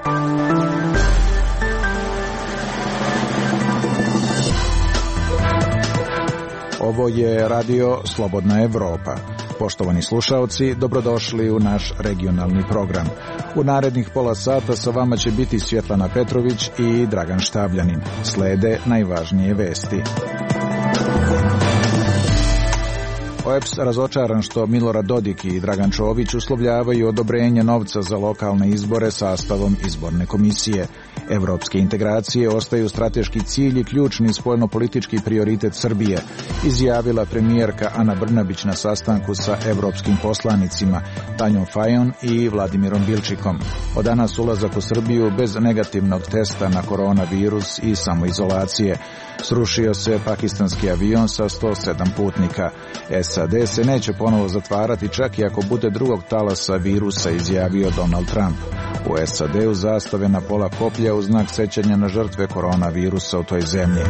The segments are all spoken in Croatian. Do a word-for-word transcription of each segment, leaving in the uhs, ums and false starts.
Ovo je radio Slobodna Evropa. Poštovani slušaoci, dobrodošli u naš regionalni program. U narednih pola sata sa vama će biti Svjetlana Petrović i Dragan Štabljanin. Slede najvažnije vesti. O E P S razočaran što Milorad Dodik i Dragan Čović uslovljavaju odobrenje novca za lokalne izbore sastavom izborne komisije. Evropske integracije ostaju strateški cilj i ključni spoljnopolitički prioritet Srbije, izjavila premijerka Ana Brnabić na sastanku sa evropskim poslanicima Tanjom Fajon i Vladimirom Bilčikom. Od danas ulazak u Srbiju bez negativnog testa na koronavirus i samoizolacije. Srušio se pakistanski avion sa sto sedam putnika. S A D se neće ponovo zatvarati čak i ako bude drugog talasa virusa, izjavio Donald Trump. U S A D-u zastave na pola koplja u znak sećanja na žrtve koronavirusa u toj zemlji.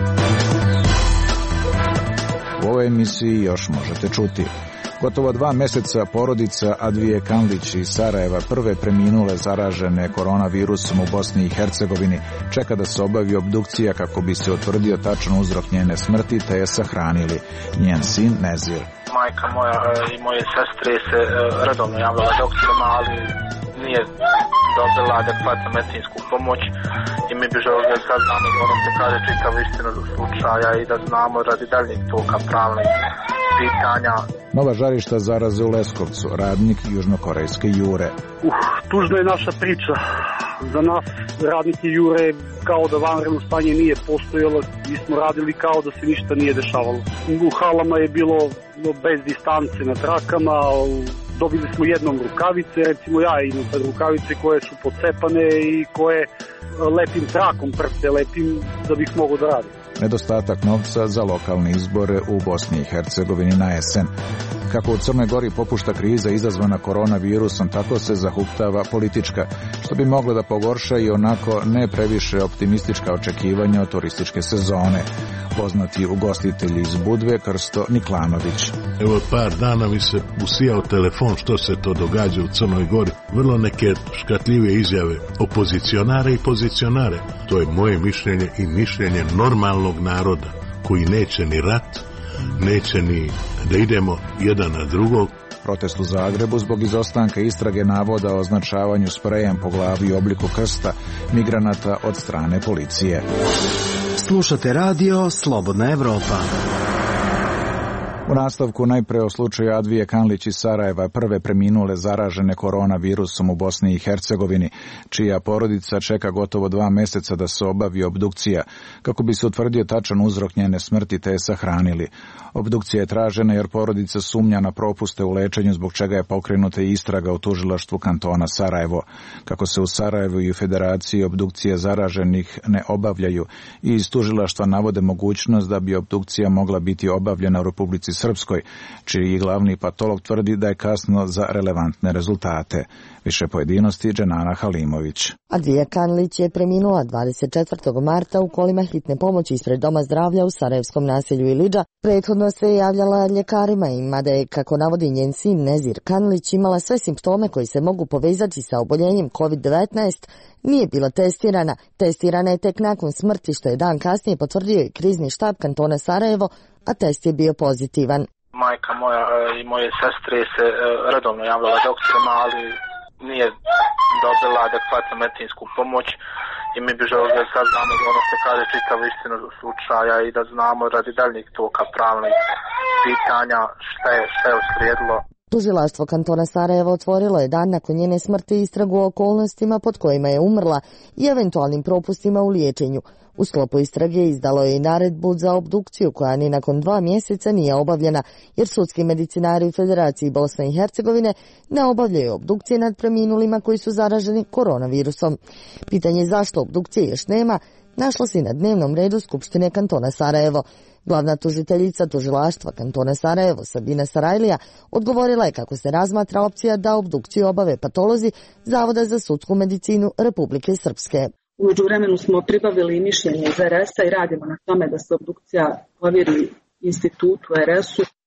U ovoj emisiji još možete čuti. Gotovo dva meseca porodica Advije Kanlić iz Sarajeva, prve preminule zaražene koronavirusom u Bosni i Hercegovini, čeka da se obavi obdukcija kako bi se utvrdio tačan uzrok njene smrti, te je sahranili. Njen sin Nezir. Majka moja i moje sestre se redovno javljala doktorima, ali nije dobila adekvatnu medicinsku pomoć i mi bi želeli da saznamo da ono se kaže čitavu istinu slučaja i da znamo radi daljnjeg toka pravnih pitanja. Nova žarišta zaraze u Leskovcu, radnik južnokorejske Jure. Uh, tužna je naša priča. Za nas radnike Jure kao da vanredno stanje nije postojalo, mi smo radili kao da se ništa nije dešavalo. U halama je bilo bez distance na trakama, dobili smo jednom rukavice, recimo ja imam sad rukavice koje su pocepane i koje lepim trakom prste, lepim da bih mogao da radim. Nedostatak novca za lokalne izbore u Bosni i Hercegovini na jesen. Kako u Crnoj Gori popušta kriza izazvana koronavirusom, tako se zahuktava politička, što bi moglo da pogorša i onako ne previše optimistička očekivanja od turističke sezone. Poznati ugostitelj iz Budve, Krsto Niklanović. Evo par dana mi se usijao telefon što se to događa u Crnoj Gori. Vrlo neke škatljive izjave opozicionare i pozicionare. To je moje mišljenje i mišljenje normalnog naroda koji neće ni rat, neće ni da idemo jedan na drugog. Protest u Zagrebu zbog izostanka istrage navoda o označavanju sprejem po glavi u obliku krsta migranata od strane policije. Slušate radio Slobodna Evropa. U nastavku najpre o slučaju Advije Kanlić iz Sarajeva, prve preminule zaražene koronavirusom u Bosni i Hercegovini, čija porodica čeka gotovo dva meseca da se obavi obdukcija, kako bi se utvrdio tačan uzrok njene smrti, te je sahranili. Obdukcija je tražena jer porodica sumnja na propuste u lečenju, zbog čega je pokrenuta istraga u tužilaštvu kantona Sarajevo. Kako se u Sarajevu i u Federaciji obdukcije zaraženih ne obavljaju i iz tužilaštva navode mogućnost da bi obdukcija mogla biti obavljena u Republici Srpskoj, čiji glavni patolog tvrdi da je kasno za relevantne rezultate. Više pojedinosti Dženana Halimović. Advija Kanlić je preminula dvadeset četvrtog marta u kolima hitne pomoći ispred Doma zdravlja u sarajevskom naselju Ilidža. Prethodno se je javljala ljekarima i mada je, kako navodi njen sin Nezir Kanlić, imala sve simptome koji se mogu povezati sa oboljenjem kovid devetnaest, nije bila testirana. Testirana je tek nakon smrti, što je dan kasnije potvrdio i krizni štab kantona Sarajevo, a test je bio pozitivan. Majka moja i moje sestre se redovno javljala doktorima, ali nije dobila adekvatnu medicinsku pomoć i mi bi želeli da saznamo da ono se kaže čitavu istinu slučaja i da znamo radi daljnjeg toka pravnih pitanja šta je, šta je uslijedilo. Tužilaštvo kantona Sarajevo otvorilo je dan nakon njene smrti istragu o okolnostima pod kojima je umrla i eventualnim propustima u liječenju. U sklopu istrage izdalo je i naredbu za obdukciju koja ni nakon dva mjeseca nije obavljena, jer sudski medicinari u Federaciji Bosne i Hercegovine ne obavljaju obdukcije nad preminulima koji su zaraženi koronavirusom. Pitanje zašto obdukcije još nema našlo se na dnevnom redu Skupštine kantona Sarajevo. Glavna tužiteljica tužilaštva kantona Sarajevo, Sabina Sarajlija, odgovorila je kako se razmatra opcija da obdukciju obave patolozi Zavoda za sudsku medicinu Republike Srpske. U međuvremenu smo pribavili mišljenje iz R S-a i radimo na tome da se obdukcija povjeri institutu R S-u.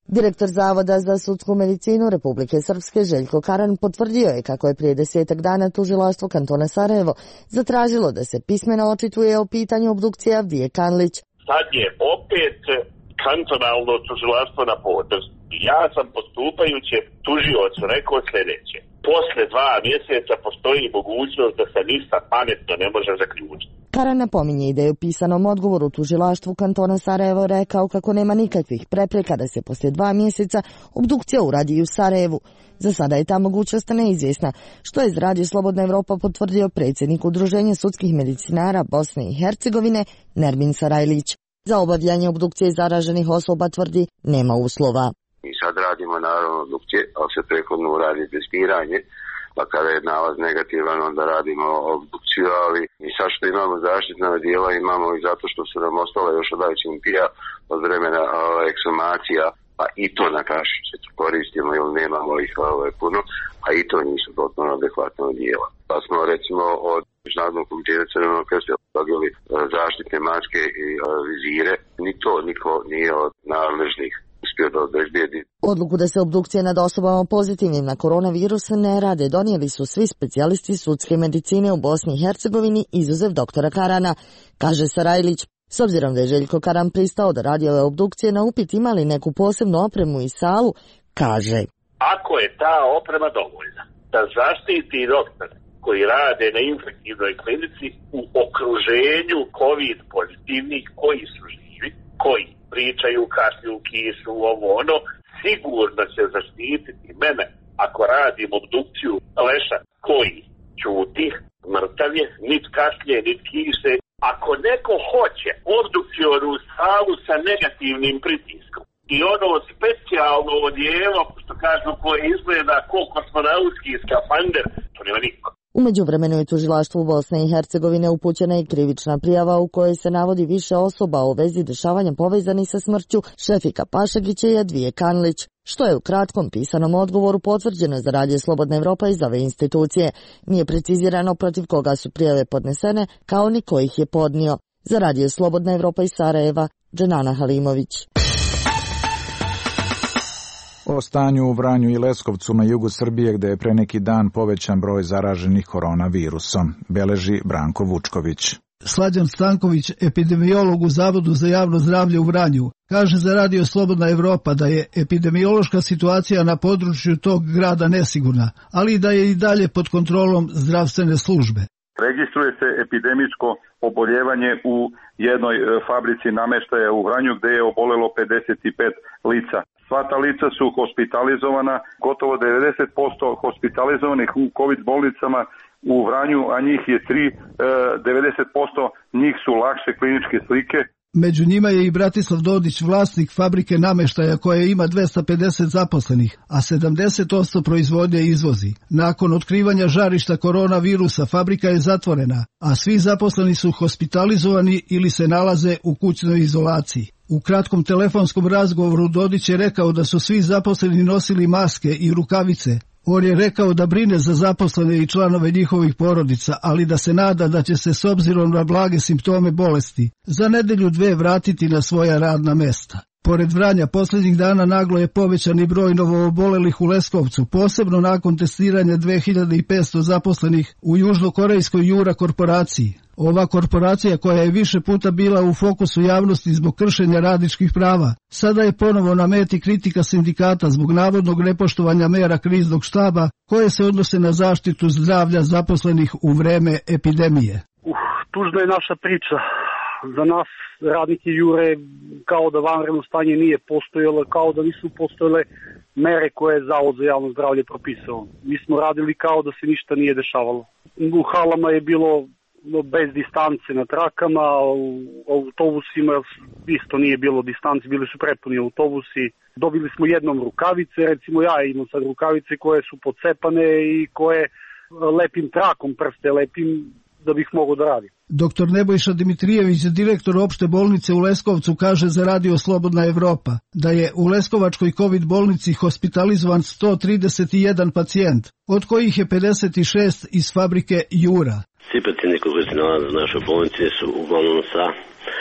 Direktor Zavoda za sudsku medicinu Republike Srpske Željko Karan potvrdio je kako je prije desetak dana tužilaštvo kantona Sarajevo zatražilo da se pismeno očituje o pitanju obdukcije Avdije Kanlić. Sad je opet kantonalno tužilaštvo na potez. Ja sam postupajući tužiocu rekao sljedeće. Posle dva mjeseca postoji mogućnost da se ništa pametno ne može zaključiti. Karan napominje i da je u pisanom odgovoru tužilaštvu kantona Sarajevo rekao kako nema nikakvih prepreka da se poslije dva mjeseca obdukcija uradi i u Sarajevu. Za sada je ta mogućnost neizvjesna, što je iz Radio Slobodna Evropa potvrdio predsjednik Udruženja sudskih medicinara Bosne i Hercegovine Nermin Sarajlić. Za obavljanje obdukcije zaraženih osoba tvrdi nema uslova. Mi sad radimo naravno obdukcije, ali se prethodno uradi testiranje, pa kada je nalaz negativan onda radimo obdukciju, ali i sad što imamo zaštitna odijela imamo i zato što su nam ostale još od ajčinpija od vremena ove, eksumacija, pa i to na kašice koristimo jer nemamo ih ove, puno, a i to nisu potpuno adekvatna odijela. Pa smo recimo od Međunarodnog komiteta Crvenog krsta dobili zaštitne maske i vizire, ni to niko nije od nadležnih uspio da obezbijedi. Odluku da se obdukcije nad osobama pozitivnim na koronavirus ne rade donijeli su svi specijalisti sudske medicine u Bosni i Hercegovini izuzev doktora Karana, kaže Sarajlić. S obzirom da je Željko Karan pristao da radi ove obdukcije na upit ima li neku posebnu opremu i salu, kaže: Ako je ta oprema dovoljna da zaštiti doktor koji rade na infektivnoj klinici u okruženju COVID pozitivnih koji su živi, koji pričaju, kašlju, kišu, ovo ono, sigurno će zaštititi mene ako radim obdukciju leša koji ćuti, mrtav je, nit kašlje, nit kiše. Ako neko hoće obdukcionu salu sa negativnim pritiskom i ono specijalno odijelo, što kažu, koje izgleda ko kosmonautski skafander, to nema niko. U međuvremenu je tužilaštvu Bosne i Hercegovine upućena i krivična prijava u kojoj se navodi više osoba u vezi dešavanja povezanih sa smrću Šefika Pašagića i Avdije Kanlić, što je u kratkom pisanom odgovoru potvrđeno za Radio Slobodna Evropa iz ove institucije. Nije precizirano protiv koga su prijave podnesene, kao ni ko ih je podnio. Za Radio Slobodna Evropa iz Sarajeva, Dženana Halimović. O stanju u Vranju i Leskovcu na jugu Srbije, gde je pre neki dan povećan broj zaraženih koronavirusom, beleži Branko Vučković. Slađan Stanković, epidemiolog u Zavodu za javno zdravlje u Vranju, kaže za Radio Slobodna Evropa da je epidemiološka situacija na području tog grada nesigurna, ali da je i dalje pod kontrolom zdravstvene službe. Registruje se epidemijsko oboljevanje u jednoj fabrici nameštaja u Vranju gde je obolelo pedeset pet lica. Sva ta lica su hospitalizovana, gotovo devedeset posto hospitalizovanih u COVID bolnicama u Vranju, a njih je tri, devedeset posto njih su lakše kliničke slike. Među njima je i Bratislav Dodić, vlasnik fabrike nameštaja koja ima dvesta pedeset zaposlenih, a sedamdeset posto proizvodnje izvozi. Nakon otkrivanja žarišta koronavirusa fabrika je zatvorena, a svi zaposleni su hospitalizovani ili se nalaze u kućnoj izolaciji. U kratkom telefonskom razgovoru Dodić je rekao da su svi zaposleni nosili maske i rukavice. On je rekao da brine za zaposlene i članove njihovih porodica, ali da se nada da će se s obzirom na blage simptome bolesti za nedelju dve vratiti na svoja radna mesta. Pored Vranja, posljednjih dana naglo je povećan i broj novoobolelih u Leskovcu, posebno nakon testiranja dve hiljade petsto zaposlenih u južnokorejskoj Jura korporaciji. Ova korporacija, koja je više puta bila u fokusu javnosti zbog kršenja radničkih prava, sada je ponovo na meti kritika sindikata zbog navodnog nepoštovanja mera kriznog štaba koje se odnose na zaštitu zdravlja zaposlenih u vreme epidemije. Uh, tužna je naša priča. Za nas radnike Jure kao da vanredno stanje nije postojalo, kao da nisu postojale mere koje je Zavod za javno zdravlje propisao. Mi smo radili kao da se ništa nije dešavalo. U halama je bilo bez distance na trakama, u autobusima isto nije bilo distance, bili su prepuni autobusi. Dobili smo jednom rukavice, recimo ja imam sad rukavice koje su pocepane i koje lepim trakom prste, lepim da bih mogao da radim. Doktor Nebojša Dimitrijević, direktor opšte bolnice u Leskovcu, kaže za Radio Slobodna Evropa da je u Leskovačkoj COVID bolnici hospitalizovan sto trideset jedan pacijent, od kojih je pedeset šest iz fabrike Jura. Svi pacijenti koji se nalaze u našoj bolnici su uglavnom sa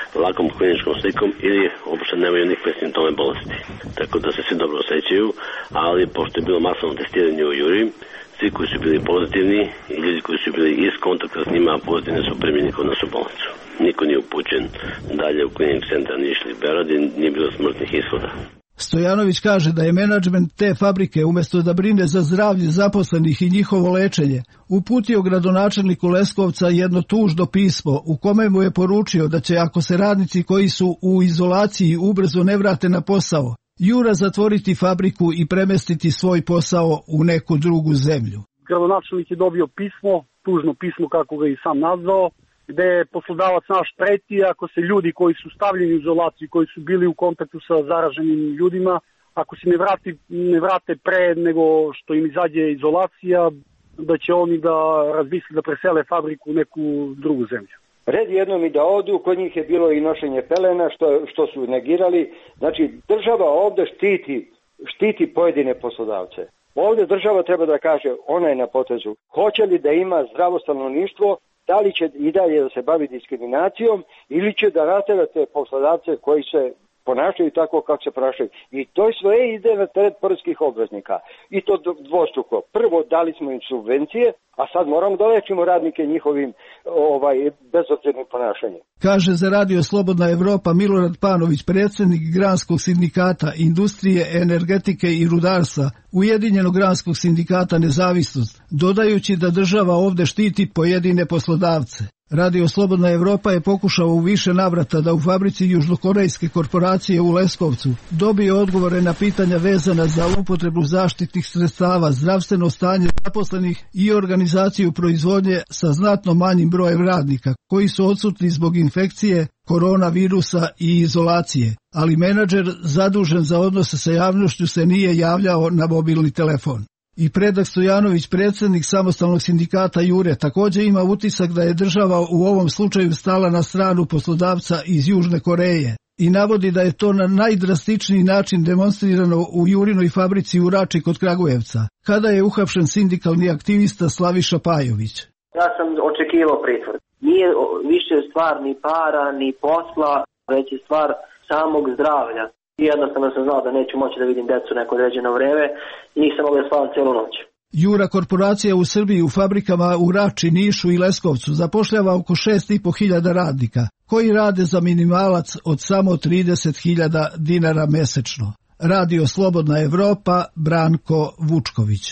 lakom kliničkom slikom ili uopšte nemaju nikakve simptome bolesti. Tako da se svi dobro osjećaju, ali pošto je bilo masovno testiranje u Juri, svi koji su bili pozitivni i ljudi koji su bili iz kontakta s njima pozitivni su primljeni kod nas u bolnicu. Niko nije upućen dalje u klinik centar Nišli Berad i nije bilo smrtnih ishoda. Stojanović kaže da je menadžment te fabrike umjesto da brine za zdravlje zaposlenih i njihovo lečenje, uputio gradonačelniku Leskovca jedno tužno pismo u kome mu je poručio da će, ako se radnici koji su u izolaciji ubrzo ne vrate na posao, Jura zatvoriti fabriku i premestiti svoj posao u neku drugu zemlju. Gradonačelnik je dobio pismo, tužno pismo kako ga i sam nazvao, gde je poslodavac naš preti ako se ljudi koji su stavljeni u izolaciju, koji su bili u kontaktu sa zaraženim ljudima, ako se ne, vrati, ne vrate pre nego što im izađe izolacija, da će oni da razmisle da presele fabriku u neku drugu zemlju. Red jednom i da odu, kod njih je bilo i nošenje pelena što, što su negirali. Znači država ovdje štiti, štiti pojedine poslodavce. Ovdje država treba da kaže, ona je na potezu. Hoće li da ima zdravo stanovništvo, da li će i dalje da se bavi diskriminacijom ili će da natera te poslodavce koji se ponašaju tako kako se ponašaju. I to sve ide na teret poreskih obveznika. I to dvostruko. Prvo dali smo im subvencije, a sad moramo da lečimo radnike njihovim ovaj, bezobzirnim ponašanjem. Kaže za Radio Slobodna Evropa Milorad Panović, predsjednik Granskog sindikata industrije, energetike i rudarstva, Ujedinjenog granskog sindikata Nezavisnost, dodajući da država ovdje štiti pojedine poslodavce. Radio Slobodna Evropa je pokušao u više navrata da u fabrici južnokorejske korporacije u Leskovcu dobije odgovore na pitanja vezana za upotrebu zaštitnih sredstava, zdravstveno stanje zaposlenih i organizaciju proizvodnje sa znatno manjim brojem radnika koji su odsutni zbog infekcije, koronavirusa i izolacije, ali menadžer zadužen za odnose sa javnošću se nije javljao na mobilni telefon. I Predrag Stojanović, predsjednik samostalnog sindikata Jure, također ima utisak da je država u ovom slučaju stala na stranu poslodavca iz Južne Koreje i navodi da je to na najdrastičniji način demonstrirano u Jurinoj fabrici u Rači kod Kragujevca, kada je uhapšen sindikalni aktivista Slaviša Pajović. Ja sam očekivao pritvor. Nije više stvar ni para, ni posla, već je stvar samog zdravlja. I jednostavno sam znao da neću moći da vidim decu neko određeno vreme i nisam mogao da spavam cijelu noć. Jura korporacija u Srbiji u fabrikama u Rači, Nišu i Leskovcu zapošljava oko šest i po hiljada radnika, koji rade za minimalac od samo trideset hiljada dinara mesečno. Radio Slobodna Evropa, Branko Vučković.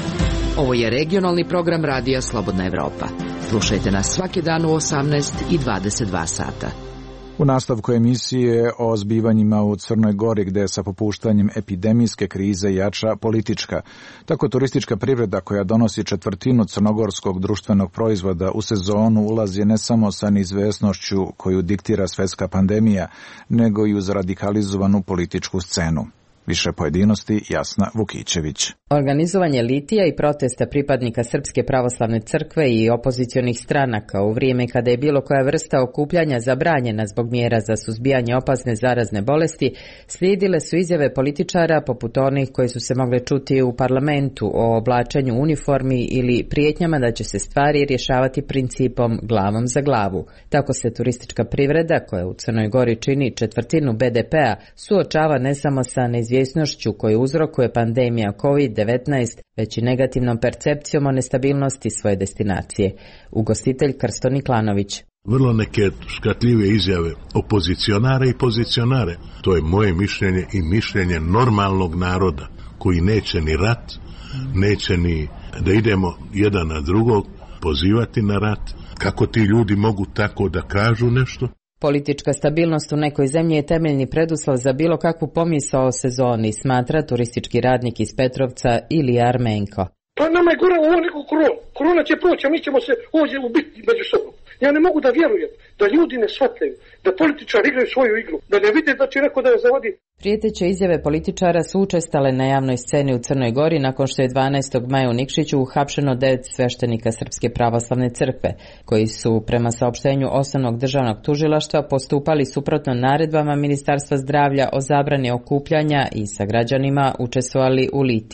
Ovo je regionalni program Radija Slobodna Evropa. Slušajte nas svaki dan u osamnaest i dvadeset dva sata. U nastavku emisije o zbivanjima u Crnoj Gori, gde sa popuštanjem epidemijske krize jača politička. Tako turistička privreda koja donosi četvrtinu crnogorskog društvenog proizvoda u sezonu ulazi ne samo sa neizvesnošću koju diktira svetska pandemija, nego i uz radikalizovanu političku scenu. Više pojedinosti Jasna Vukićević. Organizovanje litija i protesta pripadnika Srpske pravoslavne crkve i opozicionih stranaka u vrijeme kada je bilo koja vrsta okupljanja zabranjena zbog mjera za suzbijanje opasne zarazne bolesti, slijedile su izjave političara poput onih koji su se mogle čuti u parlamentu o oblačenju uniformi ili prijetnjama da će se stvari rješavati principom glavom za glavu. Tako se turistička privreda, koja u Crnoj Gori čini četvrtinu be de pea, suočava ne samo sa neizvjesnošću koju uzrokuje pandemija kovid devetnaest, već i negativnom percepcijom o nestabilnosti svoje destinacije. Ugostitelj Krsto Niklanović. Vrlo neke škatljive izjave opozicionare i pozicionare. To je moje mišljenje i mišljenje normalnog naroda koji neće ni rat, neće ni da idemo jedan na drugog, pozivati na rat. Kako ti ljudi mogu tako da kažu nešto? Politička stabilnost u nekoj zemlji je temeljni preduslov za bilo kakvu pomisao o sezoni, smatra turistički radnik iz Petrovca Ilija Armenko. Pa nama je gore ovo nego korona. Korona će proći, a mi ćemo se ovdje ubiti među sobom. Ja ne mogu da vjerujem da ljudi ne shvataju, da političari igraju svoju igru, da ne vide da će neko da je zavodi. Prijeteće izjave političara su učestale na javnoj sceni u Crnoj Gori nakon što je dvanaestog maja u Nikšiću uhapšeno devet sveštenika Srpske pravoslavne crkve, koji su prema saopštenju Osnovnog državnog tužilaštva postupali suprotno naredbama Ministarstva zdravlja o zabrani okupljanja i sa građanima učestvovali u litiji.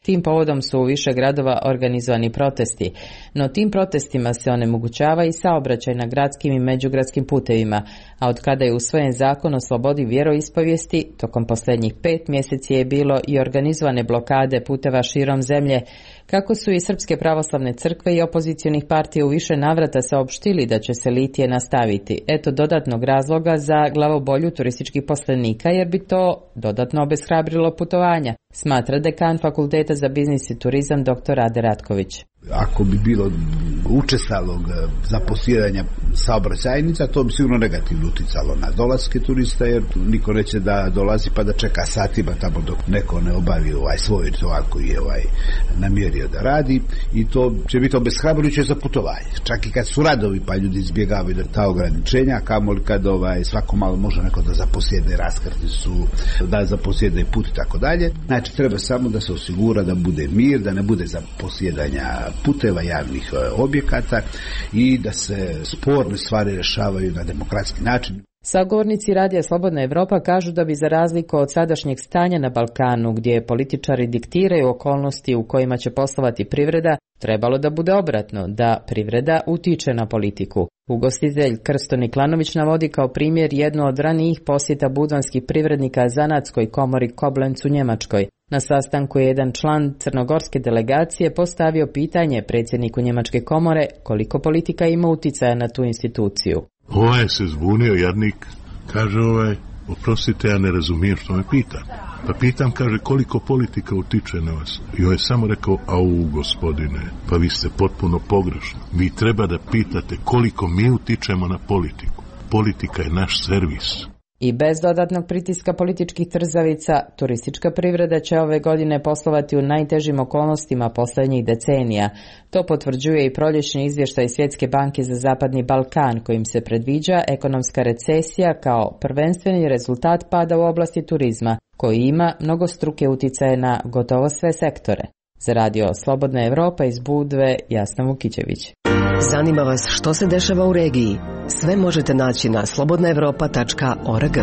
Tim povodom su u više gradova organizovani protesti, no tim protestima se onemogućava i saobraćaj na gradskim i međugradskim putevima, a od kada je usvojen zakon o slobodi vjeroispovijesti, tokom posljednjih pet mjeseci je bilo i organizovane blokade puteva širom zemlje, kako su i Srpske pravoslavne crkve i opozicionih partija u više navrata saopštili da će se litije nastaviti. Eto dodatnog razloga za glavobolju turističkih poslenika, jer bi to dodatno obeshrabrilo putovanja, smatra dekan Fakulteta za biznis i turizam dr. Rade Ratković. Ako bi bilo učestalog zaposjedanja saobraćajnica, to bi sigurno negativno uticalo na dolaske turista, jer niko neće da dolazi pa da čeka satima tamo dok neko ne obavi ovaj svoj ritual koji je ovaj namjerio da radi, i to će biti obeshrabrujuće za putovanje. Čak i kad su radovi pa ljudi izbjegavaju ta ograničenja, kamoli kad ovaj, svako malo može neko da zaposjede raskrticu, da zaposjede put i tako dalje. Znači treba samo da se osigura da bude mir, da ne bude zaposjedanja puteva, javnih objekata i da se sporne stvari rješavaju na demokratski način. Sagovornici Radija Slobodna Evropa kažu da bi za razliku od sadašnjeg stanja na Balkanu, gdje političari diktiraju okolnosti u kojima će poslovati privreda, trebalo da bude obratno, da privreda utiče na politiku. Ugostitelj Krsto Niklanović navodi kao primjer jednu od ranijih posjeta budvanskih privrednika Zanatskoj komori Koblenz u Njemačkoj. Na sastanku je jedan član crnogorske delegacije postavio pitanje predsjedniku Njemačke komore koliko politika ima uticaja na tu instituciju. Ovaj se zbunio, jadnik, kaže ovaj, oprostite, ja ne razumijem što me pita. Pa pitam, kaže, koliko politika utiče na vas? I ovaj je samo rekao, au gospodine, pa vi ste potpuno pogrešno. Vi treba da pitate koliko mi utičemo na politiku. Politika je naš servis. I bez dodatnog pritiska političkih trzavica, turistička privreda će ove godine poslovati u najtežim okolnostima posljednjih decenija. To potvrđuje i proljećni izvještaj Svjetske banke za Zapadni Balkan, kojim se predviđa ekonomska recesija kao prvenstveni rezultat pada u oblasti turizma, koji ima mnogostruke uticaje na gotovo sve sektore. Za Radio Slobodna Evropa iz Budve, Jasna Vukićević. Zanima vas što se dešava u regiji? Sve možete naći na slobodna evropa tačka org.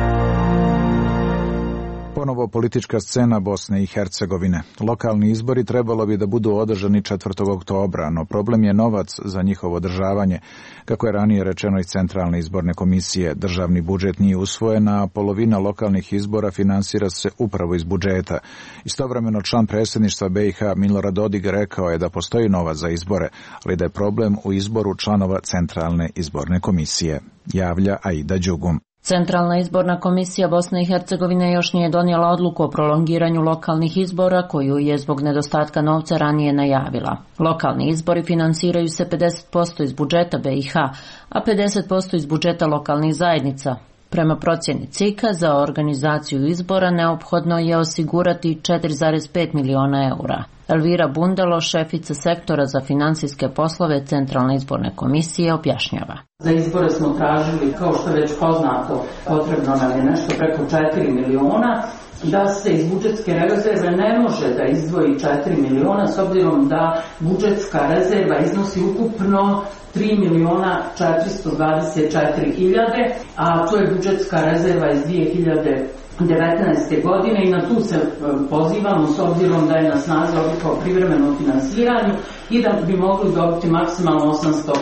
Ponovo politička scena Bosne i Hercegovine. Lokalni izbori trebalo bi da budu održani četvrtog oktobra, no problem je novac za njihovo održavanje. Kako je ranije rečeno iz Centralne izborne komisije, državni budžet nije usvojen, a polovina lokalnih izbora finansira se upravo iz budžeta. Istovremeno član predsjedništva B i H Milorad Dodik rekao je da postoji novac za izbore, ali da je problem u izboru članova Centralne izborne komisije. Javlja Aida Đugum. Centralna izborna komisija Bosne i Hercegovine još nije donijela odluku o prolongiranju lokalnih izbora koju je zbog nedostatka novca ranije najavila. Lokalni izbori finansiraju se pedeset posto iz budžeta B i H, a pedeset posto iz budžeta lokalnih zajednica. Prema procjeni C I K-a za organizaciju izbora neophodno je osigurati četiri zarez pet miliona eura. Elvira Bundalo, šefica sektora za finansijske poslove Centralne izborne komisije, objašnjava. Za izbore smo tražili, kao što je već poznato, potrebno nam je nešto preko četiri miliona, da se iz budžetske rezerve ne može da izdvoji četiri miliona, s obzirom da budžetska rezerva iznosi ukupno tri miliona četiristo dvadeset četiri hiljade, a to je budžetska rezerva iz dvije hiljade devetnaeste. godine i na tu se pozivamo s obzirom da je na snazi odluka o privremenom finansiranju i da bi mogli dobiti maksimalno osamsto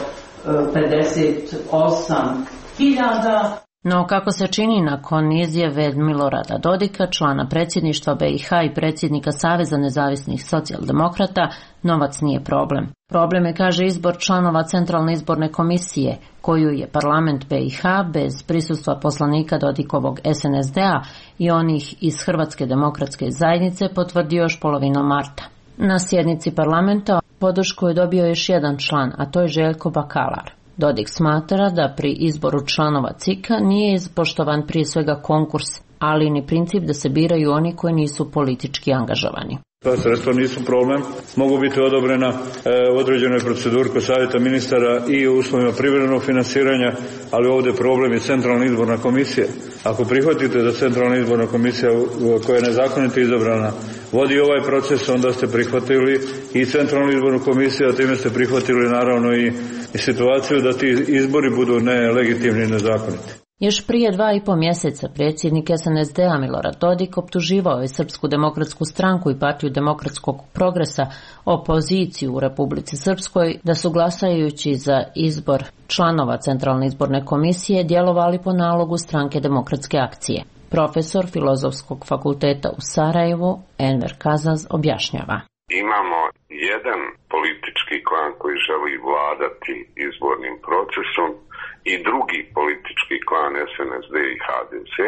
pedeset osam hiljada. No kako se čini nakon izjave Milorada Dodika, člana predsjedništva B i H i predsjednika Saveza nezavisnih socijaldemokrata, novac nije problem. Problem je, kaže, izbor članova Centralne izborne komisije, koju je parlament B i H bez prisustva poslanika Dodikovog S N S D-a i onih iz Hrvatske demokratske zajednice potvrdio još polovinom marta. Na sjednici parlamenta podršku je dobio još jedan član, a to je Željko Bakalar. Dodik smatra da pri izboru članova C I K-a nije ispoštovan prije svega konkurs, ali ni princip da se biraju oni koji nisu politički angažovani. Ta sredstva nisu problem, mogu biti odobrena e, u određenoj proceduri kod savjeta ministara i u uslovima privremenog finansiranja, ali ovdje problem je Centralna izborna komisija. Ako prihvatite da Centralna izborna komisija koja je nezakonito izabrana vodi ovaj proces, onda ste prihvatili i Centralnu izbornu komisiju, a time ste prihvatili naravno i, i situaciju da ti izbori budu nelegitimni i nezakoniti. Još prije dva i po mjeseca predsjednik S N S D-a Milorad Dodik optuživao je Srpsku demokratsku stranku i Partiju demokratskog progresa, opoziciju u Republici Srpskoj, da su glasajući za izbor članova Centralne izborne komisije djelovali po nalogu Stranke demokratske akcije. Profesor Filozofskog fakulteta u Sarajevu Enver Kazaz objašnjava. Imamo jedan politički klan koji želi vladati izbornim procesom i drugi politički klan S N S D i H D Z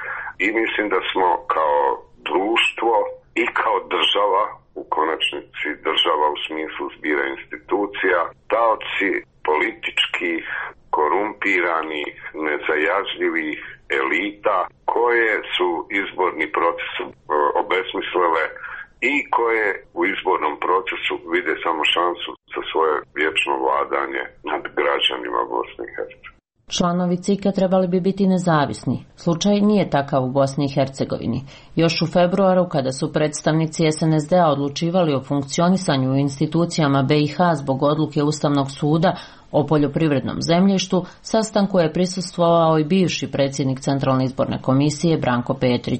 i mislim da smo kao društvo i kao država, u konačnici država u smislu zbira institucija, taoci političkih, korumpiranih, nezajažljivih elita koje su izborni proces obesmislile i koje u izbornom procesu vide samo šansu za svoje vječno vladanje nad građanima Bosne i Hercegovine. Članovi C I K-a trebali bi biti nezavisni. Slučaj nije takav u Bosni i Hercegovini. Još u februaru, kada su predstavnici S N S D-a odlučivali o funkcionisanju u institucijama B i H zbog odluke Ustavnog suda o poljoprivrednom zemljištu, sastanku je prisustvovao i bivši predsjednik Centralne izborne komisije Branko Petrić.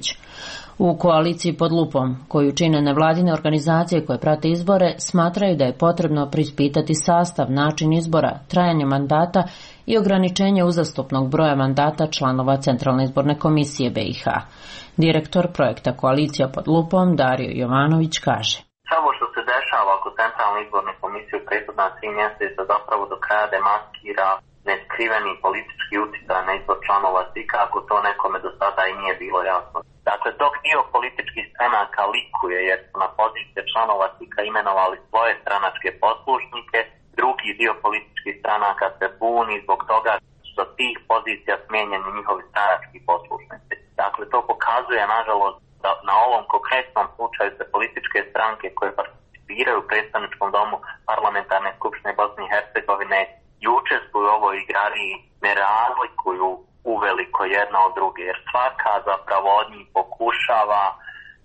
U koaliciji pod lupom, koju čine nevladine organizacije koje prate izbore, smatraju da je potrebno preispitati sastav, način izbora, trajanje mandata i ograničenje uzastopnog broja mandata članova Centralne izborne komisije B i H. Direktor projekta Koalicija pod lupom Dario Jovanović kaže: Samo što se dešava oko Centralne izborne komisije u prethodna tri mjeseca zapravo do kraja demaskira neskriveni politički utjecaj na izbor članova C I K-a, ako to nekome do sada i nije bilo jasno. Dakle, dok dio političkih stranaka likuje jer su na pozicije članova C I K-a imenovali svoje stranačke poslušnike, drugi dio političkih stranaka se buni zbog toga što tih pozicija smijenjeni njihovi stranački poslušnici. Dakle, to pokazuje, nažalost, da na ovom konkretnom slučaju se političke stranke koje participiraju u predstavničkom domu Parlamentarne skupštine Bosne i Hercegovine i učestvuju u ovoj igrariji ne razlikuju uveliko jedna od druge, jer svaka zapravo od njih pokušava uh,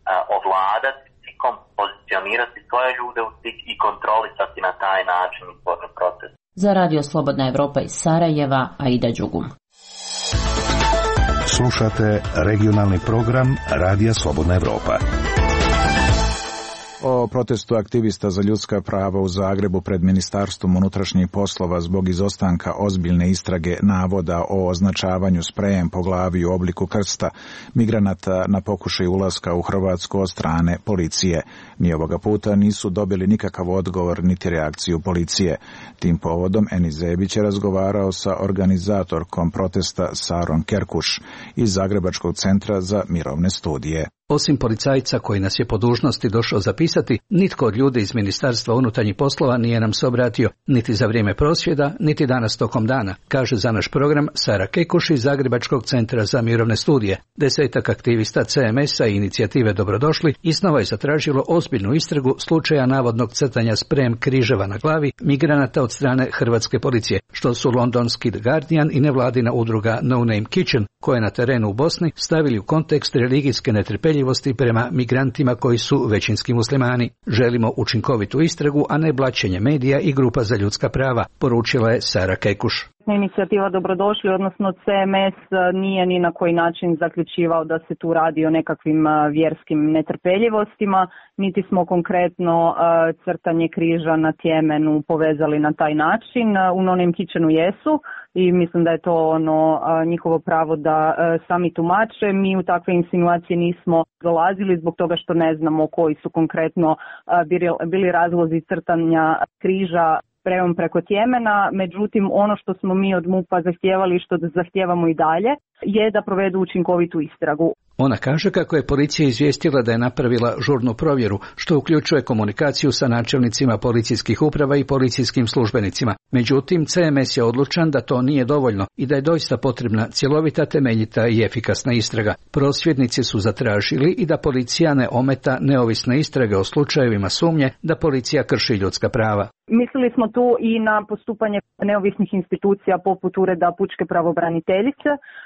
ovladati C I K-om, pozicionirati svoje ljude u C I K i kontrolisati na taj način izborni proces. Za Radio Slobodna Evropa iz Sarajeva, Aida Đugum. Slušate regionalni program Radija Slobodna Evropa. O protestu aktivista za ljudska prava u Zagrebu pred Ministarstvom unutrašnjih poslova zbog izostanka ozbiljne istrage navoda o označavanju sprejem po glavi u obliku krsta migranata na pokušaj ulaska u Hrvatsku od strane policije. Ni ovoga puta nisu dobili nikakav odgovor niti reakciju policije. Tim povodom Enis Zebić je razgovarao sa organizatorkom protesta Sarom Kerkuš iz Zagrebačkog centra za mirovne studije. Osim policajca koji nas je po dužnosti došao zapisati, nitko od ljudi iz Ministarstva unutarnjih poslova nije nam se obratio, niti za vrijeme prosvjeda, niti danas tokom dana, kaže za naš program Sara Kekuš iz Zagrebačkog centra za mirovne studije. Desetak aktivista C M S-a i inicijative Dobrodošli iznova je zatražilo ozbiljnu istragu slučaja navodnog crtanja sprem križeva na glavi migranata od strane hrvatske policije, što su londonski The Guardian i nevladina udruga No Name Kitchen, koje na terenu u Bosni stavili u kontekst religijske netrpeljivosti prema migrantima koji su većinski muslimani. Želimo učinkovitu istragu, a ne blaćenje medija i grupa za ljudska prava, poručila je Sara Kekuš. Inicijativa Dobrodošli, odnosno C M S, nije ni na koji način zaključivao da se tu radi o nekakvim vjerskim netrpeljivostima, niti smo konkretno crtanje križa na Tjemenu povezali na taj način. U No Name Kitchenu jesu i mislim da je to ono njihovo pravo da sami tumače. Mi u takve insinuacije nismo dolazili zbog toga što ne znamo koji su konkretno bili razlozi crtanja križa spremom preko Tjemena, međutim ono što smo mi od MUP-a zahtijevali i što zahtijevamo i dalje je da provedu učinkovitu istragu. Ona kaže kako je policija izvijestila da je napravila žurnu provjeru, što uključuje komunikaciju sa načelnicima policijskih uprava i policijskim službenicima. Međutim, C M S je odlučan da to nije dovoljno i da je doista potrebna cjelovita, temeljita i efikasna istraga. Prosvjednici su zatražili i da policija ne ometa neovisne istrage o slučajevima sumnje da policija krši ljudska prava. Mislili smo tu i na postupanje neovisnih institucija poput Ureda pučke pravobraniteljice,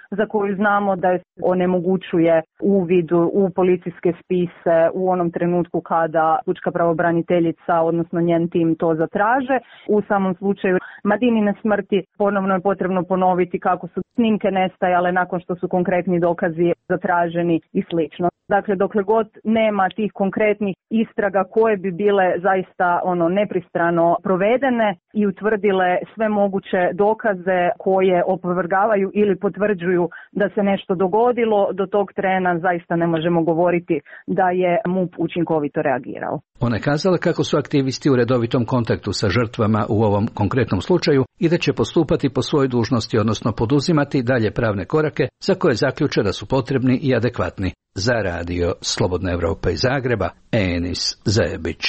za koju znamo da je onemogućuje uvid u policijske spise u onom trenutku kada pučka pravobraniteljica, odnosno njen tim, to zatraže. U samom slučaju Madinine smrti ponovno je potrebno ponoviti kako su snimke nestajale nakon što su konkretni dokazi zatraženi i slično. Dakle, dokle god nema tih konkretnih istraga koje bi bile zaista ono nepristrano provedene i utvrdile sve moguće dokaze koje opovrgavaju ili potvrđuju da se nešto dogodilo, do tog trena zaista ne možemo govoriti da je M U P učinkovito reagirao. Ona je kazala kako su aktivisti u redovitom kontaktu sa žrtvama u ovom konkretnom slučaju i da će postupati po svojoj dužnosti, odnosno poduzimati dalje pravne korake za koje zaključe da su potrebni i adekvatni. Za radio Slobodna Evropa iz Zagreba, Enis Zajebić.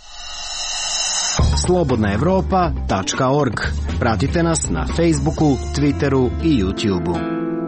slobodna evropa tačka org. Pratite nas na Facebooku, Twitteru i YouTubeu.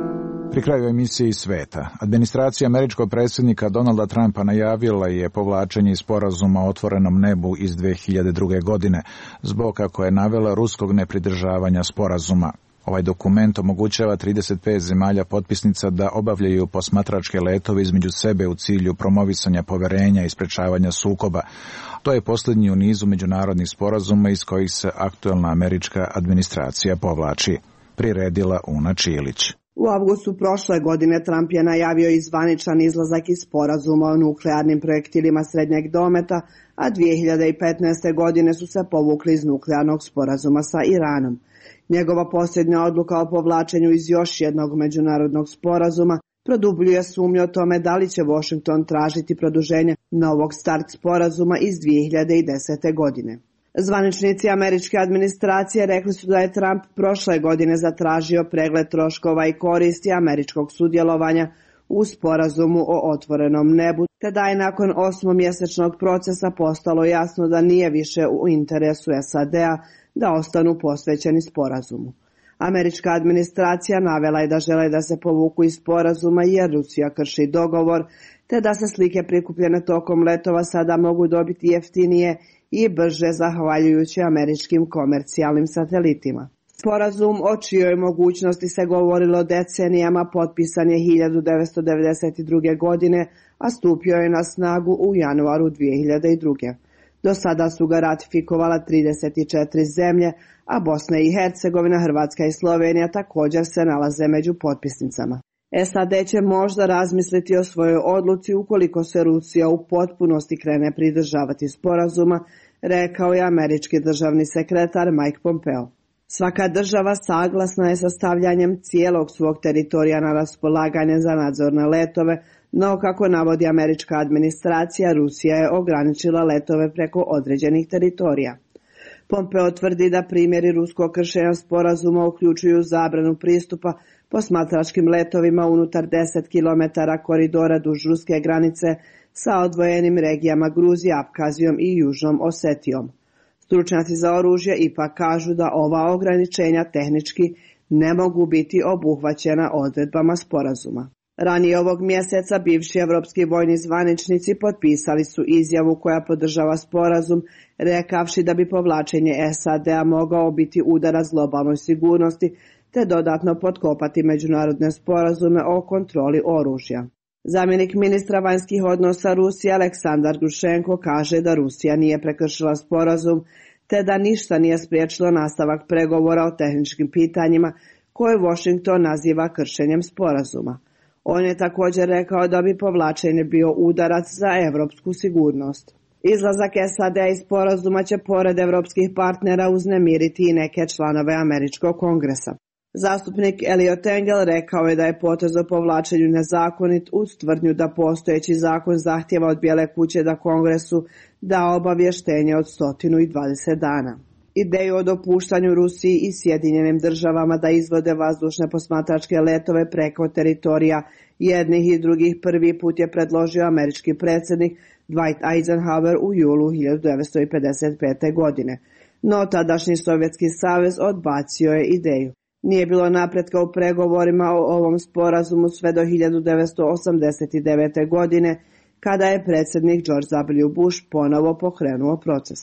Pri kraju emisije iz sveta, administracija američkog predsjednika Donalda Trumpa najavila je povlačenje iz sporazuma o otvorenom nebu iz dve hiljade druge. godine, zbog, kako je navela, ruskog nepridržavanja sporazuma. Ovaj dokument omogućava trideset pet zemalja potpisnica da obavljaju posmatračke letove između sebe u cilju promovisanja poverenja i sprečavanja sukoba. To je posljednji u nizu međunarodnih sporazuma iz kojih se aktuelna američka administracija povlači. Priredila Una Čilić. U avgustu prošle godine Trump je najavio i zvaničan izlazak iz sporazuma o nuklearnim projektilima srednjeg dometa, a dvije hiljade petnaeste. godine su se povukli iz nuklearnog sporazuma sa Iranom. Njegova posljednja odluka o povlačenju iz još jednog međunarodnog sporazuma produbljuje sumnju o tome da li će Washington tražiti produženje novog start sporazuma iz dvije hiljade desete. godine. Zvaničnici američke administracije rekli su da je Trump prošle godine zatražio pregled troškova i koristi američkog sudjelovanja u sporazumu o otvorenom nebu, te da je nakon osmomjesečnog procesa postalo jasno da nije više u interesu S A D-a da ostanu posvećeni sporazumu. Američka administracija navela je da žele da se povuku iz sporazuma jer Rusija krši dogovor, te da se slike prikupljene tokom letova sada mogu dobiti jeftinije i brže zahvaljujući američkim komercijalnim satelitima. Sporazum o čijoj mogućnosti se govorilo decenijama potpisan je hiljadu devetsto devedeset druge. godine, a stupio je na snagu u januaru dvije hiljade druge. Do sada su ga ratifikovala trideset četiri zemlje, a Bosna i Hercegovina, Hrvatska i Slovenija također se nalaze među potpisnicama. S A D će možda razmisliti o svojoj odluci ukoliko se Rusija u potpunosti krene pridržavati sporazuma, rekao je američki državni sekretar Mike Pompeo. Svaka država saglasna je sa stavljanjem cijelog svog teritorija na raspolaganje za nadzorne letove, no kako navodi američka administracija, Rusija je ograničila letove preko određenih teritorija. Pompeo tvrdi da primjeri ruskog kršenja sporazuma uključuju zabranu pristupa posmatračkim letovima unutar deset kilometara koridora duž ruske granice sa odvojenim regijama Gruzije, Apkazijom i Južnom Osetijom. Stručnjaci za oružje ipak kažu da ova ograničenja tehnički ne mogu biti obuhvaćena odredbama sporazuma. Ranije ovog mjeseca bivši evropski vojni zvaničnici potpisali su izjavu koja podržava sporazum, rekavši da bi povlačenje S A D-a mogao biti udarac globalnoj sigurnosti te dodatno potkopati međunarodne sporazume o kontroli oružja. Zamjenik ministra vanjskih odnosa Rusije Aleksandar Grušenko kaže da Rusija nije prekršila sporazum te da ništa nije spriječilo nastavak pregovora o tehničkim pitanjima koje Washington naziva kršenjem sporazuma. On je također rekao da bi povlačenje bio udarac za evropsku sigurnost. Izlazak S A D-a iz sporazuma će pored evropskih partnera uznemiriti i neke članove američkog kongresa. Zastupnik Elliot Engel rekao je da je potez o povlačenju nezakonit uz tvrdnju da postojeći zakon zahtjeva od Bijele kuće da Kongresu da obavještenje od sto dvadeset dana. Ideju o dopuštanju Rusiji i Sjedinjenim državama da izvode vazdušne posmatračke letove preko teritorija jednih i drugih prvi put je predložio američki predsjednik Dwight Eisenhower u julu hiljadu devetsto pedeset pete. godine, no tadašnji Sovjetski savez odbacio je ideju. Nije bilo napretka u pregovorima o ovom sporazumu sve do hiljadu devetsto osamdeset devete. godine, kada je predsjednik George W. Bush ponovo pokrenuo proces.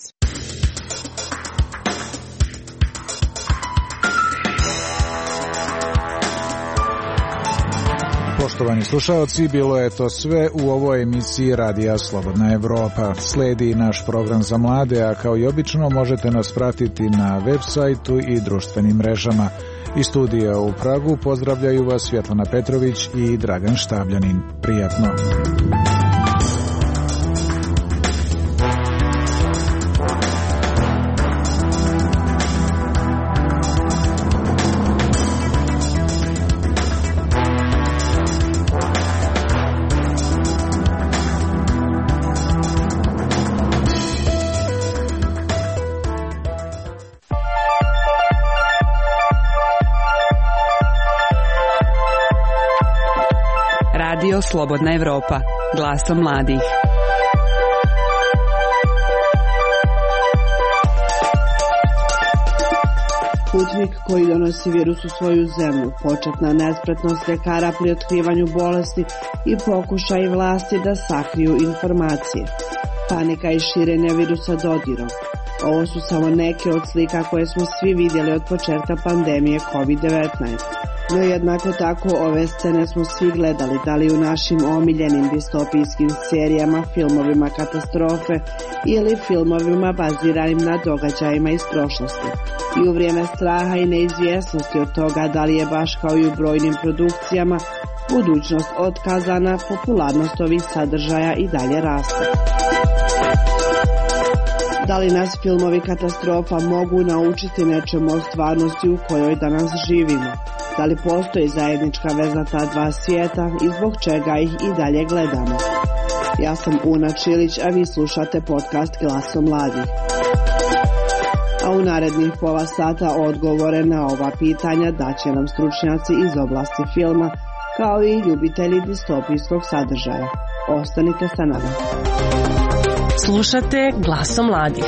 Poštovani slušaoci, bilo je to sve u ovoj emisiji Radija Slobodna Evropa. Sledi naš program za mlade, a kao i obično možete nas pratiti na web sajtu i društvenim mrežama. Iz studija u Pragu pozdravljaju vas Svjetlana Petrović i Dragan Štabljanin. Prijatno. Slobodna Evropa, glasom mladih. Putnik koji donosi virus u svoju zemlju, početna nespretnost ljekara pri otkrivanju bolesti i pokušaj vlasti da sakriju informacije. Panika i širenje virusa dodirom. Ovo su samo neke od slika koje smo svi vidjeli od početka pandemije kovid devetnaest. No jednako tako ove scene smo svi gledali, da li u našim omiljenim distopijskim serijama, filmovima katastrofe ili filmovima baziranim na događajima iz prošlosti. I u vrijeme straha i neizvjesnosti od toga da li je baš kao i u brojnim produkcijama budućnost otkazana, popularnost ovih sadržaja i dalje raste. Da li nas filmovi katastrofa mogu naučiti nečemu o stvarnosti u kojoj danas živimo? Da li postoji zajednička veza ta dva svijeta i zbog čega ih i dalje gledamo? Ja sam Una Čilić, a vi slušate podcast Glasom mladih. A u narednih pola sata odgovore na ova pitanja daće nam stručnjaci iz oblasti filma, kao i ljubitelji distopijskog sadržaja. Ostanite sa nama. Slušate Glasom mladih.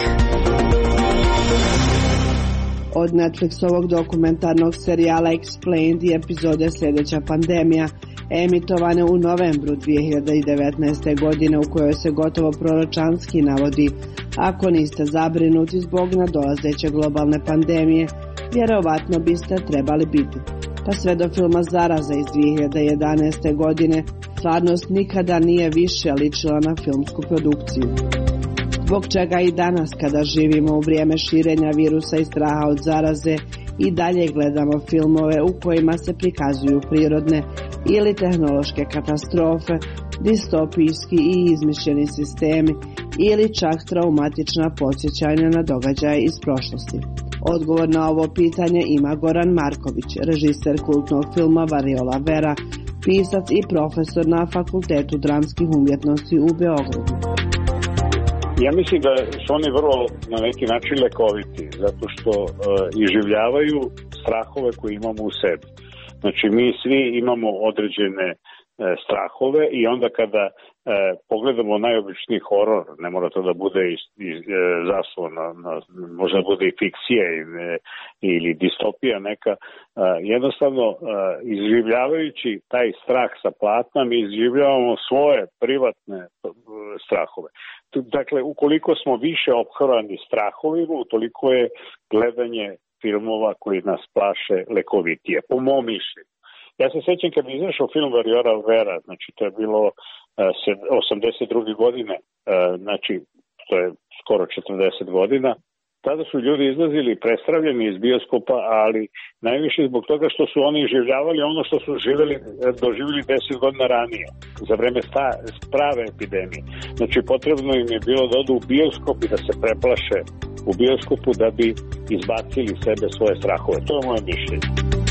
Od Netflixovog dokumentarnog serijala Explained i epizode Sljedeća pandemija, emitovane u novembru dvije hiljade devetnaeste. godine, u kojoj se gotovo proročanski navodi: ako niste zabrinuti zbog nadolazeće globalne pandemije, vjerovatno biste trebali biti. Pa sve do filma Zaraza iz dvije hiljade jedanaeste. godine, stvarnost nikada nije više ličila na filmsku produkciju. Zbog čega i danas, kada živimo u vrijeme širenja virusa i straha od zaraze, i dalje gledamo filmove u kojima se prikazuju prirodne ili tehnološke katastrofe, distopijski i izmišljeni sistemi ili čak traumatična podsjećanja na događaje iz prošlosti. Odgovor na ovo pitanje ima Goran Marković, režiser kultnog filma Variola Vera, pisac i profesor na Fakultetu dramskih umjetnosti u Beogradu. Ja mislim da su oni vrlo na neki način lekoviti, zato što e, iživljavaju strahove koje imamo u sebi. Znači mi svi imamo određene e, strahove i onda kada e, pogledamo najobičniji horor, ne mora to da bude iz, iz, e, zaslona, na, možda bude i fikcija ili, ili distopija neka, e, jednostavno e, izživljavajući taj strah sa platna, mi izživljavamo svoje privatne e, strahove. Dakle, ukoliko smo više ophrani strahovima, utoliko je gledanje filmova koji nas plaše lekovitije, po mom mišljenju. Ja se sjećam kad bi izašao film Variola Vera, znači to je bilo uh, osamdeset druge. godine, uh, znači to je skoro četrdeset godina, tada su ljudi izlazili prestravljeni iz bioskopa, ali najviše zbog toga što su oni življavali ono što su živjeli, doživjeli deset godina ranije, za vreme sta, prave epidemije. Znači potrebno im je bilo da odu u bioskop i da se preplaše u bioskopu da bi izbacili sebe svoje strahove. To je moje mišljenje.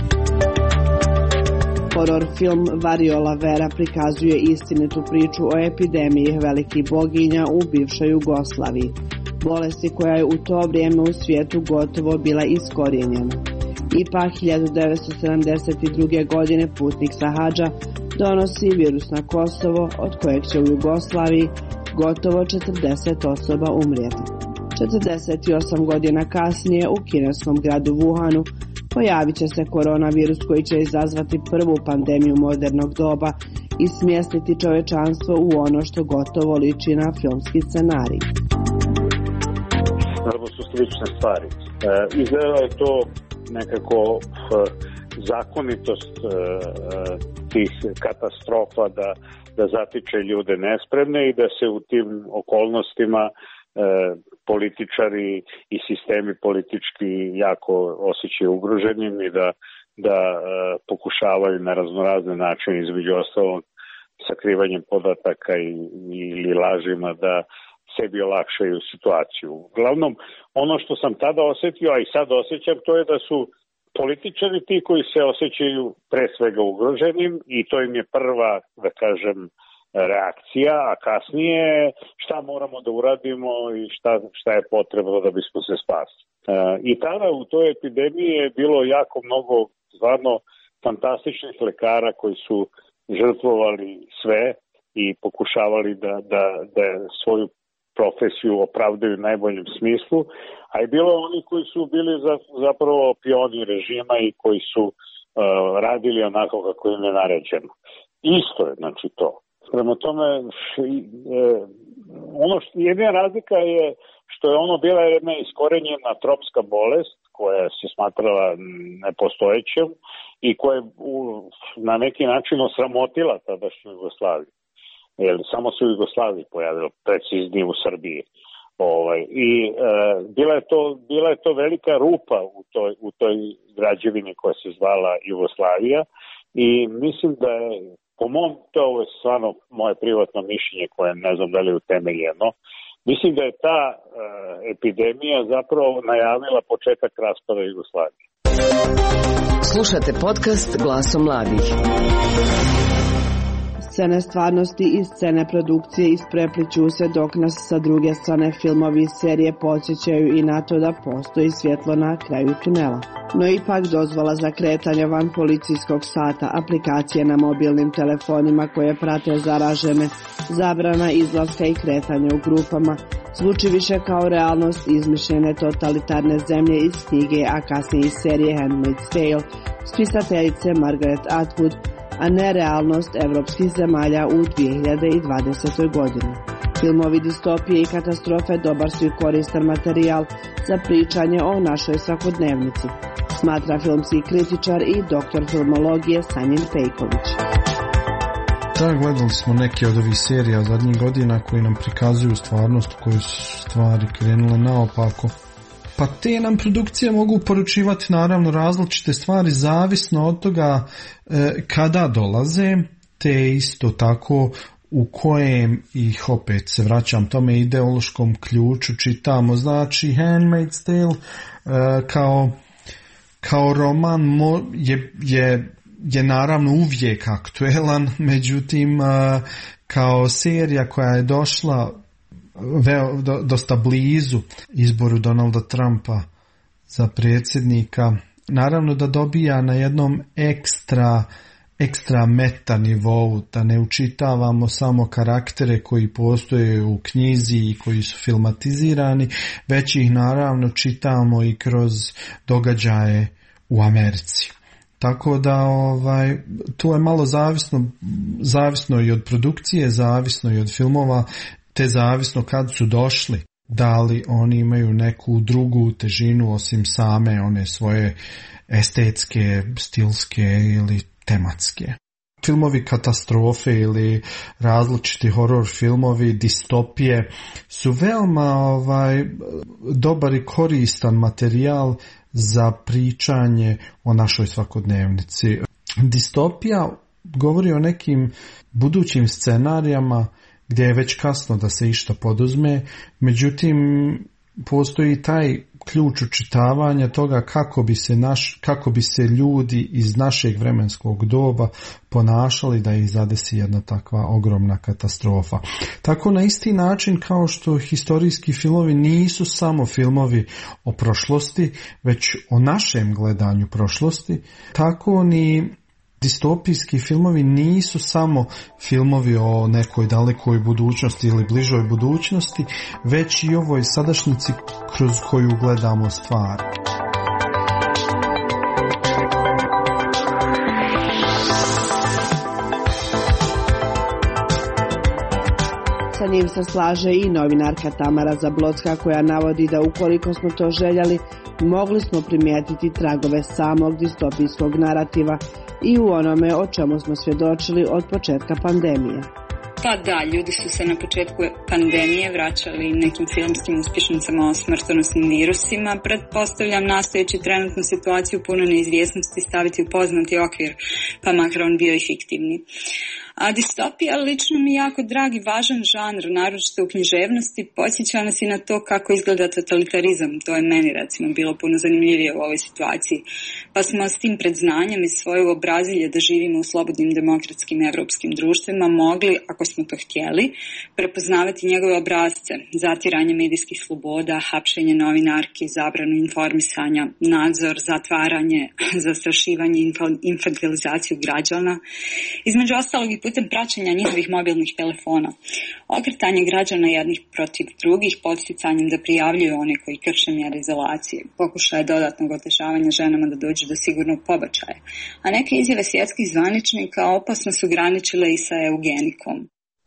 Horor film Variola Vera prikazuje istinitu priču o epidemiji velikih boginja u bivšoj Jugoslaviji, bolesti koja je u to vrijeme u svijetu gotovo bila iskorijenjena. Ipak hiljadu devetsto sedamdeset druge. godine putnik sa hadža donosi virus na Kosovo, od kojeg će u Jugoslaviji gotovo četrdeset osoba umrijeti. četrdeset osam godina kasnije u kineskom gradu Wuhanu pojavit će se koronavirus koji će izazvati prvu pandemiju modernog doba i smjestiti čovečanstvo u ono što gotovo liči na filmski scenarij. Naravno su slične stvari. E, izgleda je to nekako e, zakonitost e, tih katastrofa da, da zatiče ljude nespremne i da se u tim okolnostima e, političari i sistemi politički jako osjećaju ugroženim i da, da e, pokušavaju na raznorazne načine, između ostalog sakrivanjem podataka i, ili lažima da sebi olakšaju situaciju. Uglavnom, ono što sam tada osetio, a i sad osjećam, to je da su političari ti koji se osjećaju pre svega ugroženim i to im je prva, da kažem, reakcija, a kasnije šta moramo da uradimo i šta, šta je potrebno da bismo se spasili. I tada u toj epidemiji je bilo jako mnogo stvarno fantastičnih lekara koji su žrtvovali sve i pokušavali da, da, da svoju profesiju opravdaju u najboljem smislu, a je bilo oni koji su bili za, zapravo pioni režima i koji su uh, radili onako kako im je naređeno. Isto je, znači to. Prema tome, e, ono što, jedina razlika je što je ono bila jedna iskorenjena tropska bolest koja se smatrala nepostojećem i koja je u, na neki način osramotila tadašnju Jugoslaviju. Jer samo se u Jugoslaviji pojavilo, preciznije u Srbiji. Ovaj, I e, bila, je to, bila je to velika rupa u toj, u toj građevini koja se zvala Jugoslavija i mislim da je, po mom, to je stvarno moje privatno mišljenje koje ne znam da li je utemeljeno, mislim da je ta e, epidemija zapravo najavila početak raspada Jugoslavije. Slušate podcast Glasom mladih. Scene stvarnosti i scene produkcije isprepliću se dok nas sa druge strane filmovi i serije podsjećaju i na to da postoji svjetlo na kraju tunela. No ipak dozvola za kretanje van policijskog sata, aplikacije na mobilnim telefonima koje prate zaražene, zabrana izlaska i kretanja u grupama, zvuči više kao realnost izmišljene totalitarne zemlje iz knjige, a kasnije iz serije Handmaid's Tale, spisateljice Margaret Atwood, a ne realnost evropskih zemalja u dvije hiljade dvadesetoj. godini. Filmovi distopije i katastrofe dobar su i koristan materijal za pričanje o našoj svakodnevnici, smatra filmski kritičar i doktor filmologije Sanjin Pejković. Da, gledali smo neke od ovih serija zadnjih godina koji nam prikazuju stvarnost u kojoj su stvari krenule naopako. Pa te nam produkcije mogu poručivati naravno različite stvari zavisno od toga e, kada dolaze, te isto tako u kojem ih opet se vraćam tome ideološkom ključu čitamo. Znači Handmaid's Tale e, kao, kao roman mo, je, je, je naravno uvijek aktuelan, međutim e, kao serija koja je došla Veo, do, dosta blizu izboru Donalda Trumpa za predsjednika, naravno da dobija na jednom ekstra ekstra meta nivou, da ne učitavamo samo karaktere koji postoje u knjizi i koji su filmatizirani, već ih naravno čitamo i kroz događaje u Americi. Tako da ovaj, tu je malo zavisno, zavisno i od produkcije, zavisno i od filmova, te zavisno kad su došli, da li oni imaju neku drugu težinu osim same one svoje estetske, stilske ili tematske. Filmovi katastrofe ili različiti horor filmovi, distopije su veoma ovaj, dobar i koristan materijal za pričanje o našoj svakodnevnici. Distopija govori o nekim budućim scenarijama gdje je već kasno da se išta poduzme, međutim postoji taj ključ učitavanja toga kako bi se, naš, kako bi se ljudi iz našeg vremenskog doba ponašali da ih zadesi jedna takva ogromna katastrofa. Tako na isti način kao što historijski filmovi nisu samo filmovi o prošlosti, već o našem gledanju prošlosti, tako ni distopijski filmovi nisu samo filmovi o nekoj dalekoj budućnosti ili bližoj budućnosti, već i ovoj sadašnjici kroz koju gledamo stvari. Sa njim se slaže i novinarka Tamara Zablocka koja navodi da ukoliko smo to željeli, mogli smo primijetiti tragove samog distopijskog narativa i u onome o čemu smo svjedočili od početka pandemije. Pa da, ljudi su se na početku pandemije vraćali nekim filmskim uspješnicama o smrtonosnim virusima. Pretpostavljam nastojeći trenutnu situaciju puno neizvjesnosti staviti u poznati okvir, pa makar on bio i fiktivni. A distopija lično mi je jako drag i važan žanr, naročito u književnosti, podsjeća nas i na to kako izgleda totalitarizam. To je meni recimo bilo puno zanimljivije u ovoj situaciji. Pa smo s tim predznanjem iz svoje obrazilje da živimo u slobodnim demokratskim evropskim društvima mogli, ako smo to htjeli, prepoznavati njegove obrazce, zatiranje medijskih sloboda, hapšenje novinarki, zabranu informisanja, nadzor, zatvaranje, zastrašivanje, infantilizaciju građana, između ostalog i putem praćenja njihovih mobilnih telefona, okretanje građana jednih protiv drugih podsticanjem da prijavljuju one koji krše mjere izolacije, pokušaje dodatnog otežavanja ženama da dođu do sigurnog pobačaja, a neke izjave svjetskih zvaničnika opasno su graničile i sa eugenikom.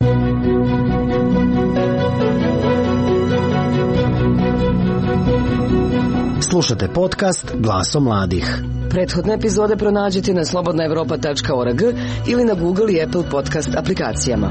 Slušate podcast Glasom mladih. Prethodne epizode pronađite na slobodna evropa tačka org ili na Google i Apple podcast aplikacijama.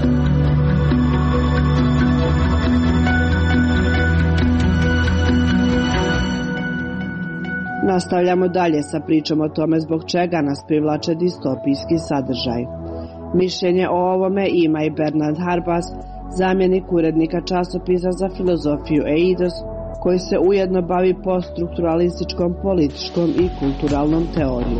Nastavljamo dalje sa pričom o tome zbog čega nas privlače distopijski sadržaj. Mišljenje o ovome ima i Bernard Harbas, zamjenik urednika časopisa za filozofiju Eidos, koji se ujedno bavi poststrukturalističkom, političkom i kulturalnom teorijom.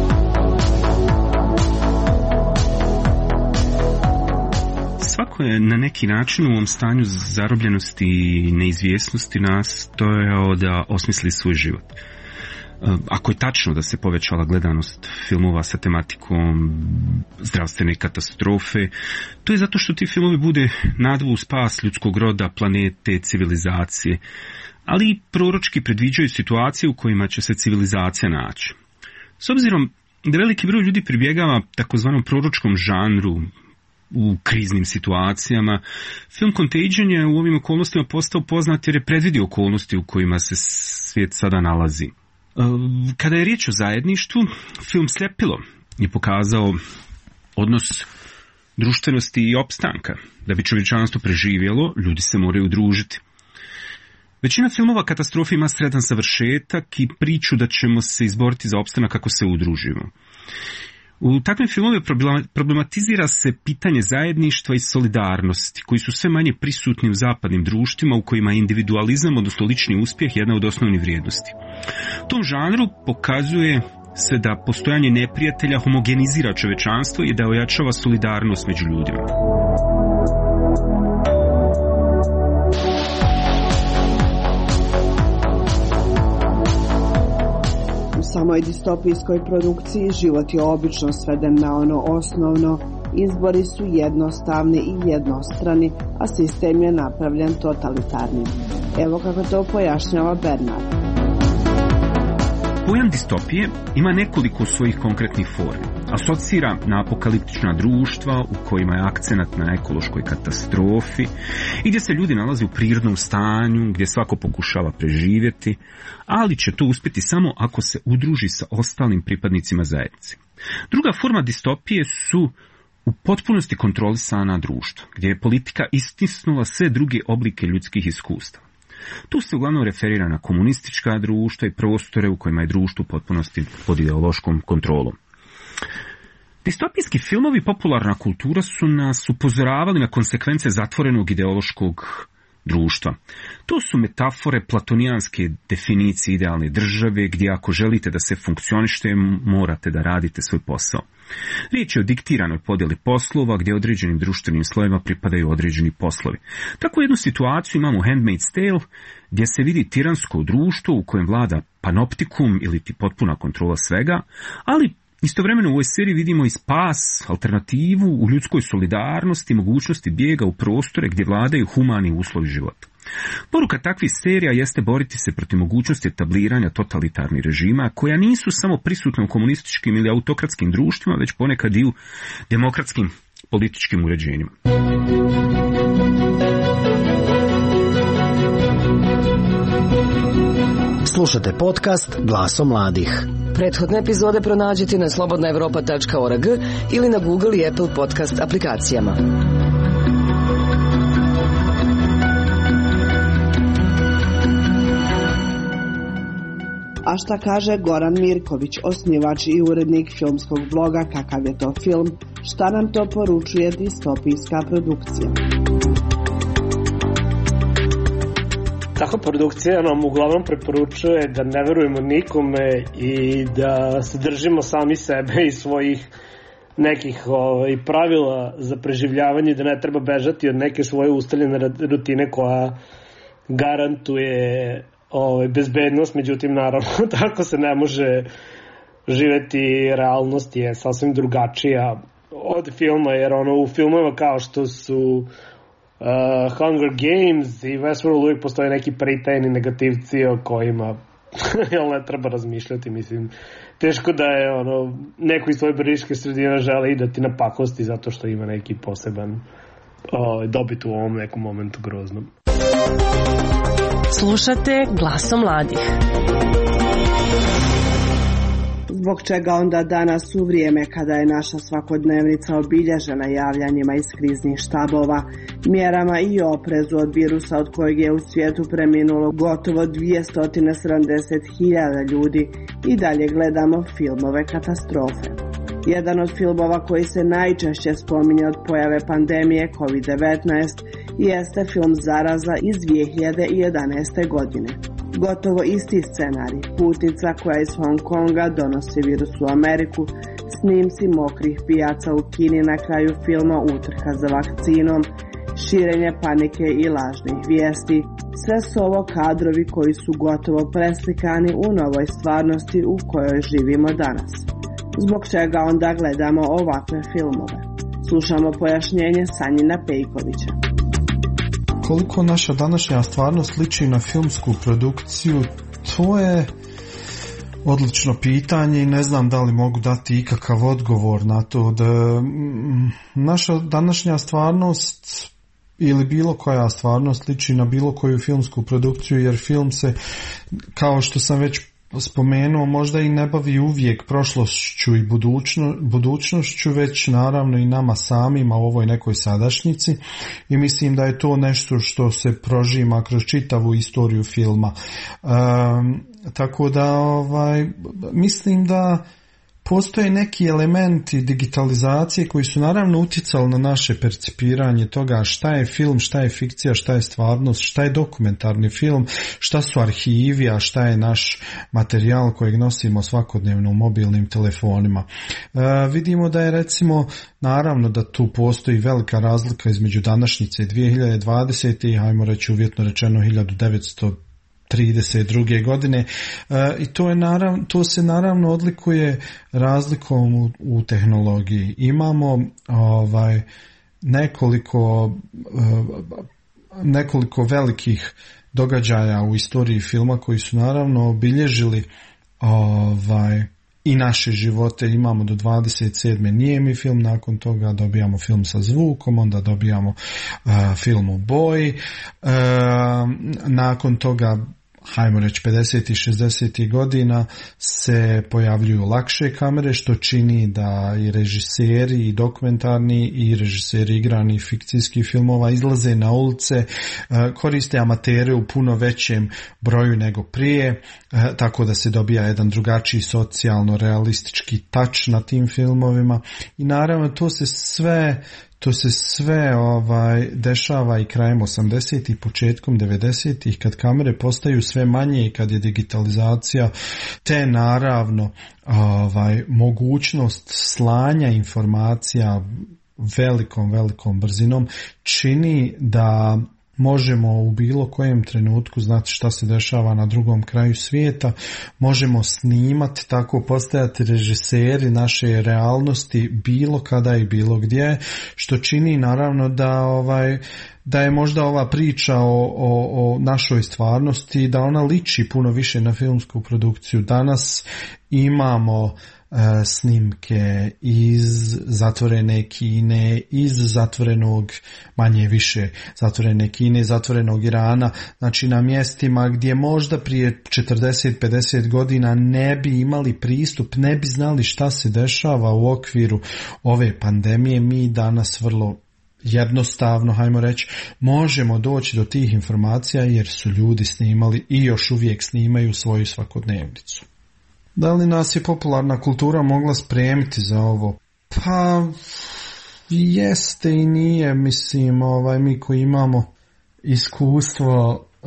Svako je na neki način u ovom stanju zarobljenosti i neizvjesnosti nastojao da osmisli svoj život. Ako je tačno da se povećala gledanost filmova sa tematikom zdravstvene katastrofe, to je zato što ti filmovi bude nadvu spas ljudskog roda, planete, civilizacije, ali i proročki predviđaju situacije u kojima će se civilizacija naći. S obzirom da veliki broj ljudi pribjegava takozvanom proročkom žanru u kriznim situacijama, film Contagion je u ovim okolnostima postao poznat jer je predvidio okolnosti u kojima se svijet sada nalazi. Kada je riječ o zajedništvu, film Sljepilo je pokazao odnos društvenosti i opstanka. Da bi čovječanstvo preživjelo, ljudi se moraju udružiti. Većina filmova katastrofe ima sredan završetak i priču da ćemo se izboriti za opstanak kako se udružimo. U takvim filmovima problematizira se pitanje zajedništva i solidarnosti, koji su sve manje prisutni u zapadnim društvima u kojima je individualizam, odnosno lični uspjeh, jedna od osnovnih vrijednosti. U tom žanru pokazuje se da postojanje neprijatelja homogenizira čovječanstvo i da ojačava solidarnost među ljudima. U samoj distopijskoj produkciji život je obično sveden na ono osnovno, izbori su jednostavni i jednostrani, a sistem je napravljen totalitarnim. Evo kako to pojašnjava Bernard. Pojam distopije ima nekoliko svojih konkretnih formi. Asocira na apokaliptična društva u kojima je akcenat na ekološkoj katastrofi i gdje se ljudi nalaze u prirodnom stanju, gdje svako pokušava preživjeti, ali će to uspjeti samo ako se udruži sa ostalim pripadnicima zajednice. Druga forma distopije su u potpunosti kontrolisana društva, gdje je politika istisnula sve druge oblike ljudskih iskustava. Tu se uglavnom referira na komunistička društva i prostore u kojima je društvo u potpunosti pod ideološkom kontrolom. Distopijski filmovi i popularna kultura su nas upozoravali na konsekvence zatvorenog ideološkog društva. To su metafore platonijanske definicije idealne države, gdje ako želite da se funkcionište, morate da radite svoj posao. Riječ je o diktiranoj podjeli poslova, gdje određenim društvenim slojima pripadaju određeni poslovi. Tako jednu situaciju imamo u Handmaid's Tale, gdje se vidi tiransko društvo u kojem vlada panoptikum ili ti potpuna kontrola svega, ali istovremeno u ovoj seriji vidimo i spas, alternativu u ljudskoj solidarnosti, mogućnosti bijega u prostore gdje vladaju humani uslovi života. Poruka takvih serija jeste boriti se protiv mogućnosti etabliranja totalitarnih režima koja nisu samo prisutne u komunističkim ili autokratskim društvima, već ponekad i u demokratskim političkim uređenjima. Slušate podcast Glasom mladih. Prethodne epizode pronađite na slobodna evropa tačka org ili na Google i Apple podcast aplikacijama. A šta kaže Goran Mirković, osnivač i urednik filmskog bloga Kakav je to film, šta nam to poručuje distopijska produkcija? Takva produkcija nam uglavnom preporučuje da ne verujemo nikome i da se držimo sami sebe i svojih nekih ovaj, pravila za preživljavanje, da ne treba bežati od neke svoje ustaljene rutine koja garantuje ovaj, bezbednost, međutim naravno tako se ne može živeti, realnost je sasvim drugačija od filma, jer ono u filmova kao što su Uh, Hunger Games i Westworld uvijek postoje neki pritajni negativci o kojima jel ne treba razmišljati, mislim teško da je ono neko iz svoje bariške sredine žele i da ti na pakosti zato što ima neki poseban uh, dobit u ovom nekom momentu groznom. Slušate Glasom mladih. Zbog čega onda danas u vrijeme kada je naša svakodnevnica obilježena javljanjima iz kriznih štabova, mjerama i oprezu od virusa od kojeg je u svijetu preminulo gotovo dvjesto sedamdeset hiljada ljudi, i dalje gledamo filmove katastrofe. Jedan od filmova koji se najčešće spominje od pojave pandemije kovid devetnaest jeste film Zaraza iz dvije hiljade jedanaeste. godine. Gotovo isti scenarij, putnica koja iz Hong Konga donosi virus u Ameriku, snimci mokrih pijaca u Kini na kraju filma, utrka za vakcinom, širenje panike i lažnih vijesti, sve su ovo kadrovi koji su gotovo preslikani u novoj stvarnosti u kojoj živimo danas. Zbog čega onda gledamo ovakve filmove? Slušamo pojašnjenje Sanjina Pejkovića. Koliko naša današnja stvarnost liči na filmsku produkciju, to je odlično pitanje i ne znam da li mogu dati ikakav odgovor na to. Da naša današnja stvarnost ili bilo koja stvarnost liči na bilo koju filmsku produkciju, jer film se, kao što sam već spomenuo, možda i ne bavi uvijek prošlošću i budućno, budućnošću, već naravno i nama samima u ovoj nekoj sadašnjici, i mislim da je to nešto što se prožima kroz čitavu istoriju filma. Um, tako da ovaj, mislim da postoje neki elementi digitalizacije koji su naravno utjecali na naše percipiranje toga šta je film, šta je fikcija, šta je stvarnost, šta je dokumentarni film, šta su arhivi, a šta je naš materijal kojeg nosimo svakodnevno u mobilnim telefonima. E, vidimo da je recimo, naravno da tu postoji velika razlika između današnjice dvije hiljade dvadesete i hajmo reći uvjetno rečeno hiljadu devetsto trideset druge. godine e, i to je naravno, to se naravno odlikuje razlikom u, u tehnologiji. Imamo ovaj nekoliko e, nekoliko velikih događaja u istoriji filma koji su naravno obilježili ovaj i naše živote. Imamo do dvadeset sedme nijemi film, nakon toga dobijamo film sa zvukom, onda dobijamo uh, film u boji, uh, nakon toga hajmo reći pedesetih i šezdesetih godina se pojavljuju lakše kamere, što čini da i režiseri i dokumentarni i režiseri igranih fikcijskih filmova izlaze na ulice, koriste amatere u puno većem broju nego prije, tako da se dobija jedan drugačiji socijalno realistički touch na tim filmovima. I naravno to se sve To se sve ovaj dešava i krajem osamdesetih, početkom devedesetih, kad kamere postaju sve manje i kad je digitalizacija, te naravno ovaj mogućnost slanja informacija velikom, velikom brzinom čini da možemo u bilo kojem trenutku znati šta se dešava na drugom kraju svijeta, možemo snimati, tako postajati režiseri naše realnosti bilo kada i bilo gdje, što čini naravno da ovaj da je možda ova priča o, o, o našoj stvarnosti, da ona liči puno više na filmsku produkciju. Danas imamo snimke iz zatvorene Kine, iz zatvorenog, manje više zatvorene Kine, zatvorenog Irana, znači na mjestima gdje možda prije četrdeset pedeset godina ne bi imali pristup, ne bi znali šta se dešava u okviru ove pandemije. Mi danas vrlo jednostavno, hajmo reći, možemo doći do tih informacija jer su ljudi snimali i još uvijek snimaju svoju svakodnevnicu. Da li nas je popularna kultura mogla spremiti za ovo? Pa, jeste i nije, mislim, ovaj, mi koji imamo iskustvo e,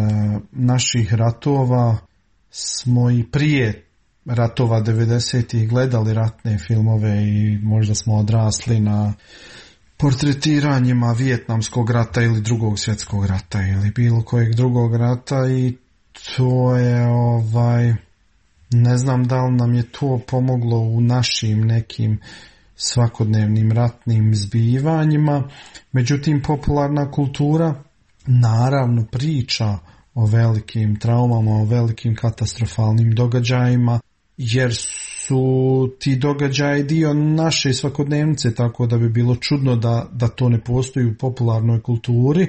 naših ratova, smo i prije ratova devedesetih gledali ratne filmove i možda smo odrasli na portretiranjima Vijetnamskog rata ili drugog svjetskog rata ili bilo kojeg drugog rata i to je ovaj... Ne znam da li nam je to pomoglo u našim nekim svakodnevnim ratnim zbivanjima, međutim popularna kultura naravno priča o velikim traumama, o velikim katastrofalnim događajima, jer su ti događaji dio naše svakodnevnice, tako da bi bilo čudno da, da to ne postoji u popularnoj kulturi.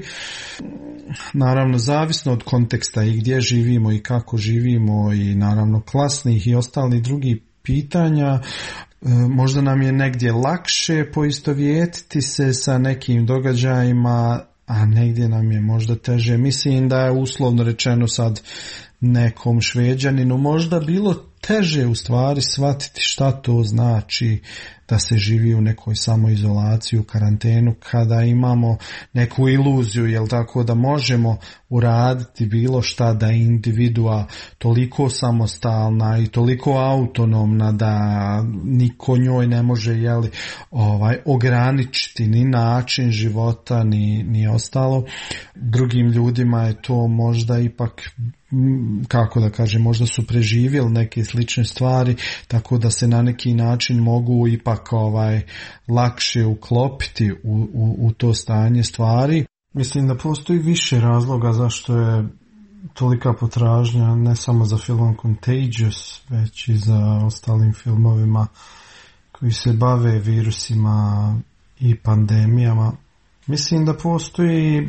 Naravno, zavisno od konteksta i gdje živimo i kako živimo i naravno klasnih i ostalih drugih pitanja, možda nam je negdje lakše poistovjetiti se sa nekim događajima, a negdje nam je možda teže. Mislim da je uslovno rečeno sad nekom Šveđaninu možda bilo teže u stvari shvatiti šta to znači da se živi u nekoj samoizolaciji, u karantenu, kada imamo neku iluziju, jel tako, da možemo uraditi bilo šta, da je individua toliko samostalna i toliko autonomna da niko njoj ne može, jeli, ovaj, ograničiti ni način života ni, ni ostalo. Drugim ljudima je to možda ipak, kako da kažem, možda su preživjeli neke slične stvari, tako da se na neki način mogu ipak ovaj lakše uklopiti u, u, u to stanje stvari. Mislim da postoji više razloga zašto je tolika potražnja ne samo za filmom Contagious, već i za ostalim filmovima koji se bave virusima i pandemijama. Mislim da postoji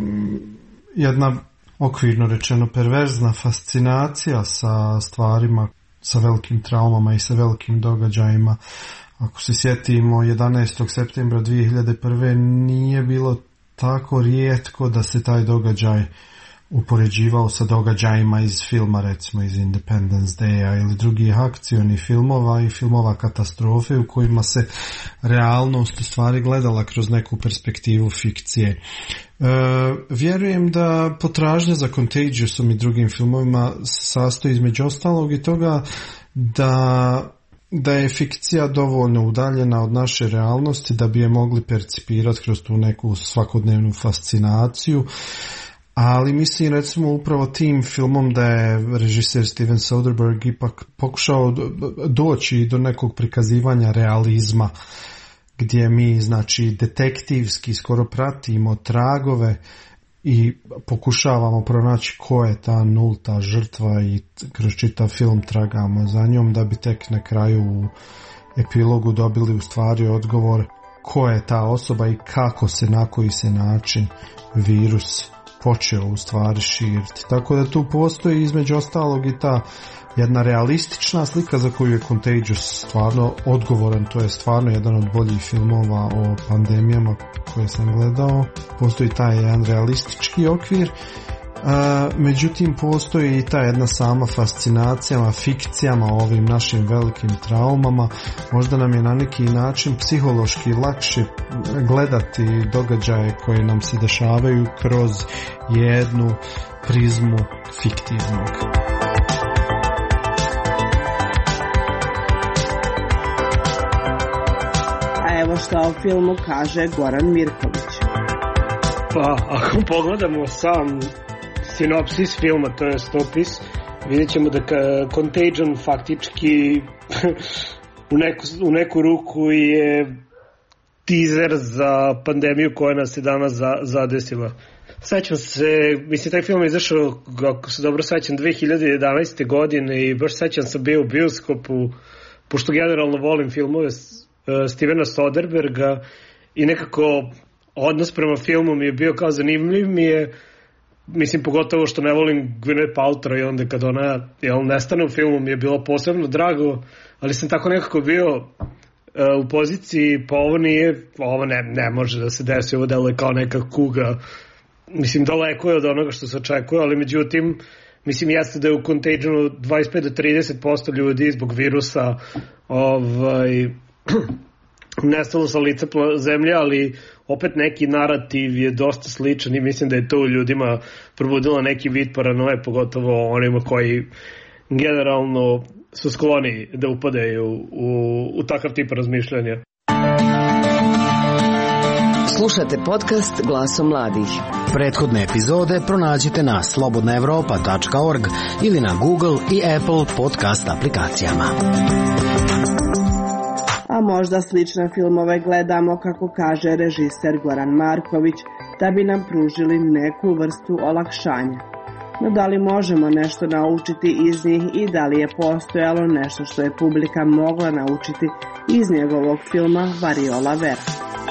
jedna, okvirno rečeno, perverzna fascinacija sa stvarima, sa velikim traumama i sa velikim događajima. Ako se sjetimo, jedanaestog septembra dvije hiljade prve nije bilo tako rijetko da se taj događaj upoređivao sa događajima iz filma, recimo iz Independence Day-a ili drugih akcionih filmova i filmova katastrofe u kojima se realnost u stvari gledala kroz neku perspektivu fikcije. E, vjerujem da potražnja za Contagiousom i drugim filmovima sastoji između ostalog i toga da da je fikcija dovoljno udaljena od naše realnosti da bi je mogli percipirati kroz tu neku svakodnevnu fascinaciju. Ali mislim, recimo, upravo tim filmom da je režiser Steven Soderbergh ipak pokušao doći do nekog prikazivanja realizma, gdje mi, znači, detektivski skoro pratimo tragove i pokušavamo pronaći ko je ta nulta žrtva i kroz čitav film tragamo za njom, da bi tek na kraju u epilogu dobili u stvari odgovor ko je ta osoba i kako se, na koji se način virus počeo u stvari širiti. Tako da tu postoji između ostalog i ta jedna realistična slika za koju je Contagious stvarno odgovoran. To je stvarno jedan od boljih filmova o pandemijama koje sam gledao. Postoji taj jedan realistički okvir, a, međutim postoji i ta jedna sama fascinacijama, fikcijama o ovim našim velikim traumama. Možda nam je na neki način psihološki lakše gledati događaje koje nam se dešavaju kroz jednu prizmu fiktivnog. Evo šta o filmu kaže Goran Mirković. Pa, ako pogledamo sam sinopsis filma, to je opis, vidjet ćemo da Contagion faktički u, neku, u neku ruku je teaser za pandemiju koja nas je danas za, zadesila. Sećam se, mislim, taj film je izašao, ako se dobro sećam, dve hiljade jedanaeste. godine i baš sećam sam bio u bioskopu, pošto generalno volim filmove Stevena Soderberga i nekako odnos prema filmu mi je bio kao zanimljiv mi je, mislim, pogotovo što ne volim Gwyneth Paltrow i onda kad ona jel, nestane u filmu mi je bilo posebno drago, ali sam tako nekako bio uh, u poziciji, pa ovo nije, ovo ne, ne može da se desi, ovo deluje kao neka kuga. Mislim, daleko je od onoga što se očekuje, ali međutim, mislim, jeste da je u Contagionu dvadeset pet do trideset posto ljudi zbog virusa ovaj, nestalo sa lica zemlje, ali opet neki narativ je dosta sličan i mislim da je to u ljudima probudilo neki vid paranoje, pogotovo onima koji generalno su skloni da upadaju u, u takav tip razmišljanja. Slušate podcast Glasom mladih. Prethodne epizode pronađite na slobodna evropa tačka org ili na Google i Apple podcast aplikacijama. A možda slične filmove gledamo, kako kaže režiser Goran Marković, da bi nam pružili neku vrstu olakšanja. No da li možemo nešto naučiti iz njih i da li je postojalo nešto što je publika mogla naučiti iz njegovog filma Variola Vera?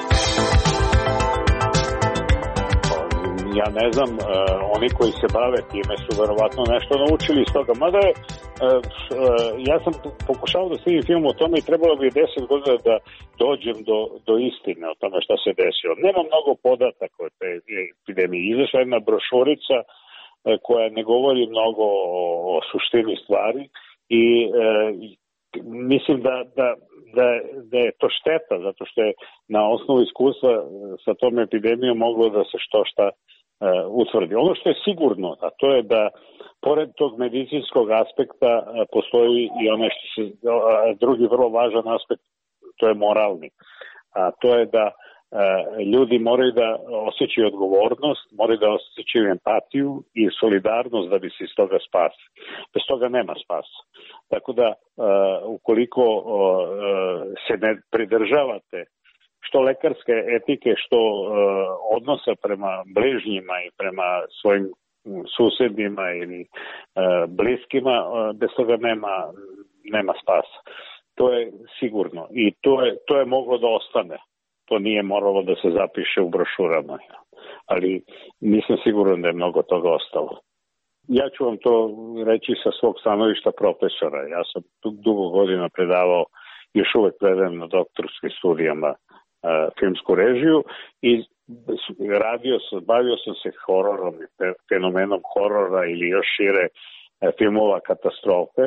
Ja ne znam, uh, oni koji se bave time su verovatno nešto naučili iz toga. Mada je, uh, uh, ja sam pokušao da snimim film o tome i trebalo bi deset godina da dođem do, do istine o tome šta se desilo. Nema mnogo podataka o te epidemiji. Izašla jedna brošurica uh, koja ne govori mnogo o, o suštini stvari i uh, mislim da, da, da, da je to šteta, zato što je na osnovu iskustva sa tom epidemijom moglo da se što šta utvrdi. Ono što je sigurno, a to je da pored tog medicinskog aspekta postoji i onaj što se, drugi vrlo važan aspekt, to je moralni. A to je da ljudi moraju da osjećaju odgovornost, moraju da osjećaju empatiju i solidarnost da bi se iz toga spasi. Bez toga nema spasa. Tako da ukoliko se ne pridržavate što lekarske etike, što uh, odnosa prema bližnjima i prema svojim susedima ili uh, bliskima, uh, bez toga nema, nema spasa. To je sigurno i to je, to je moglo da ostane. To nije moralo da se zapiše u brošurama. Ali nisam siguran da je mnogo toga ostalo. Ja ću vam to reći sa svog stanovišta profesora. Ja sam dugo godina predavao, još uvek predajem na doktorskim studijama filmsku režiju i radio sam, bavio sam se hororom i fenomenom horora ili još šire filmova katastrofe.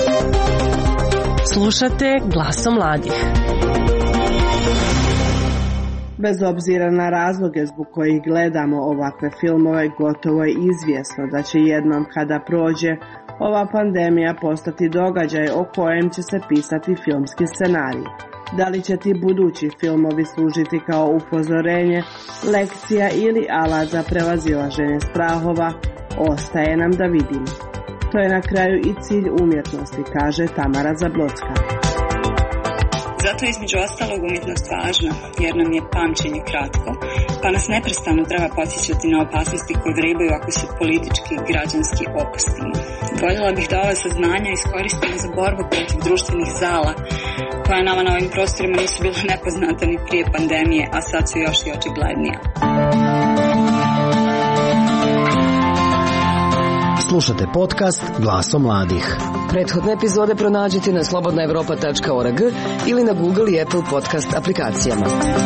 Slušate Glasom mladih. Bez obzira na razloge zbog kojih gledamo ovakve filmove, gotovo je izvjesno da će jednom kada prođe ova pandemija postati događaj o kojem će se pisati filmski scenarij. Da li će ti budući filmovi služiti kao upozorenje, lekcija ili alat za prevazilaženje strahova, ostaje nam da vidimo. To je na kraju i cilj umjetnosti, kaže Tamara Zablocka. Zato je između ostalog umjetnost važna, jer nam je pamćenje kratko, pa nas neprestano treba podsjećati na opasnosti koje vrebaju ako se politički i građanski opustimo. Voljela bih da ova saznanja iskoristimo za borbu protiv društvenih zala, koja nama na ovim prostorima nisu bila nepoznata ni prije pandemije, a sad su još i očiglednija. Slušate podcast Glasom mladih. Prethodne epizode pronađite na slobodna evropa tačka org ili na Google i Apple podcast aplikacijama.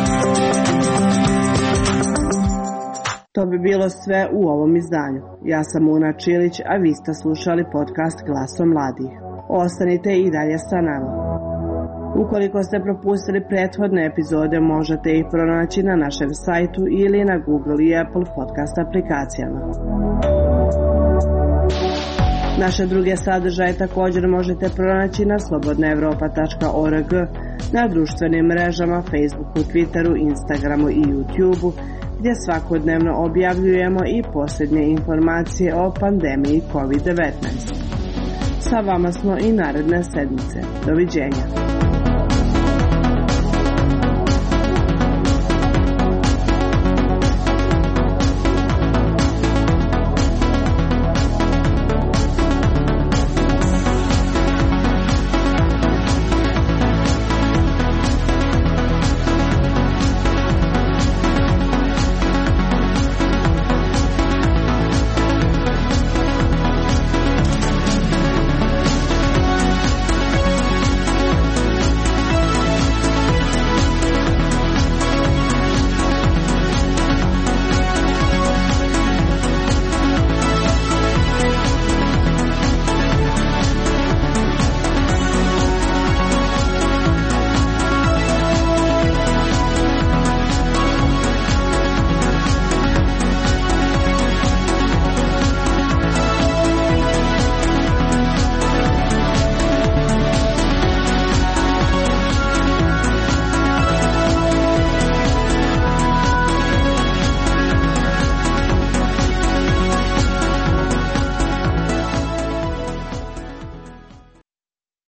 To bi bilo sve u ovom izdanju. Ja sam Una Čilić, a vi ste slušali podcast Glasom mladih. Ostanite i dalje sa nama. Ukoliko ste propustili prethodne epizode, možete ih pronaći na našem sajtu ili na Google i Apple podcast aplikacijama. Naše druge sadržaje također možete pronaći na slobodna evropa tačka org, na društvenim mrežama, Facebooku, Twitteru, Instagramu i YouTubeu, gdje svakodnevno objavljujemo i posljednje informacije o pandemiji kovid devetnaest. Sa vama smo i naredne sedmice. Doviđenja.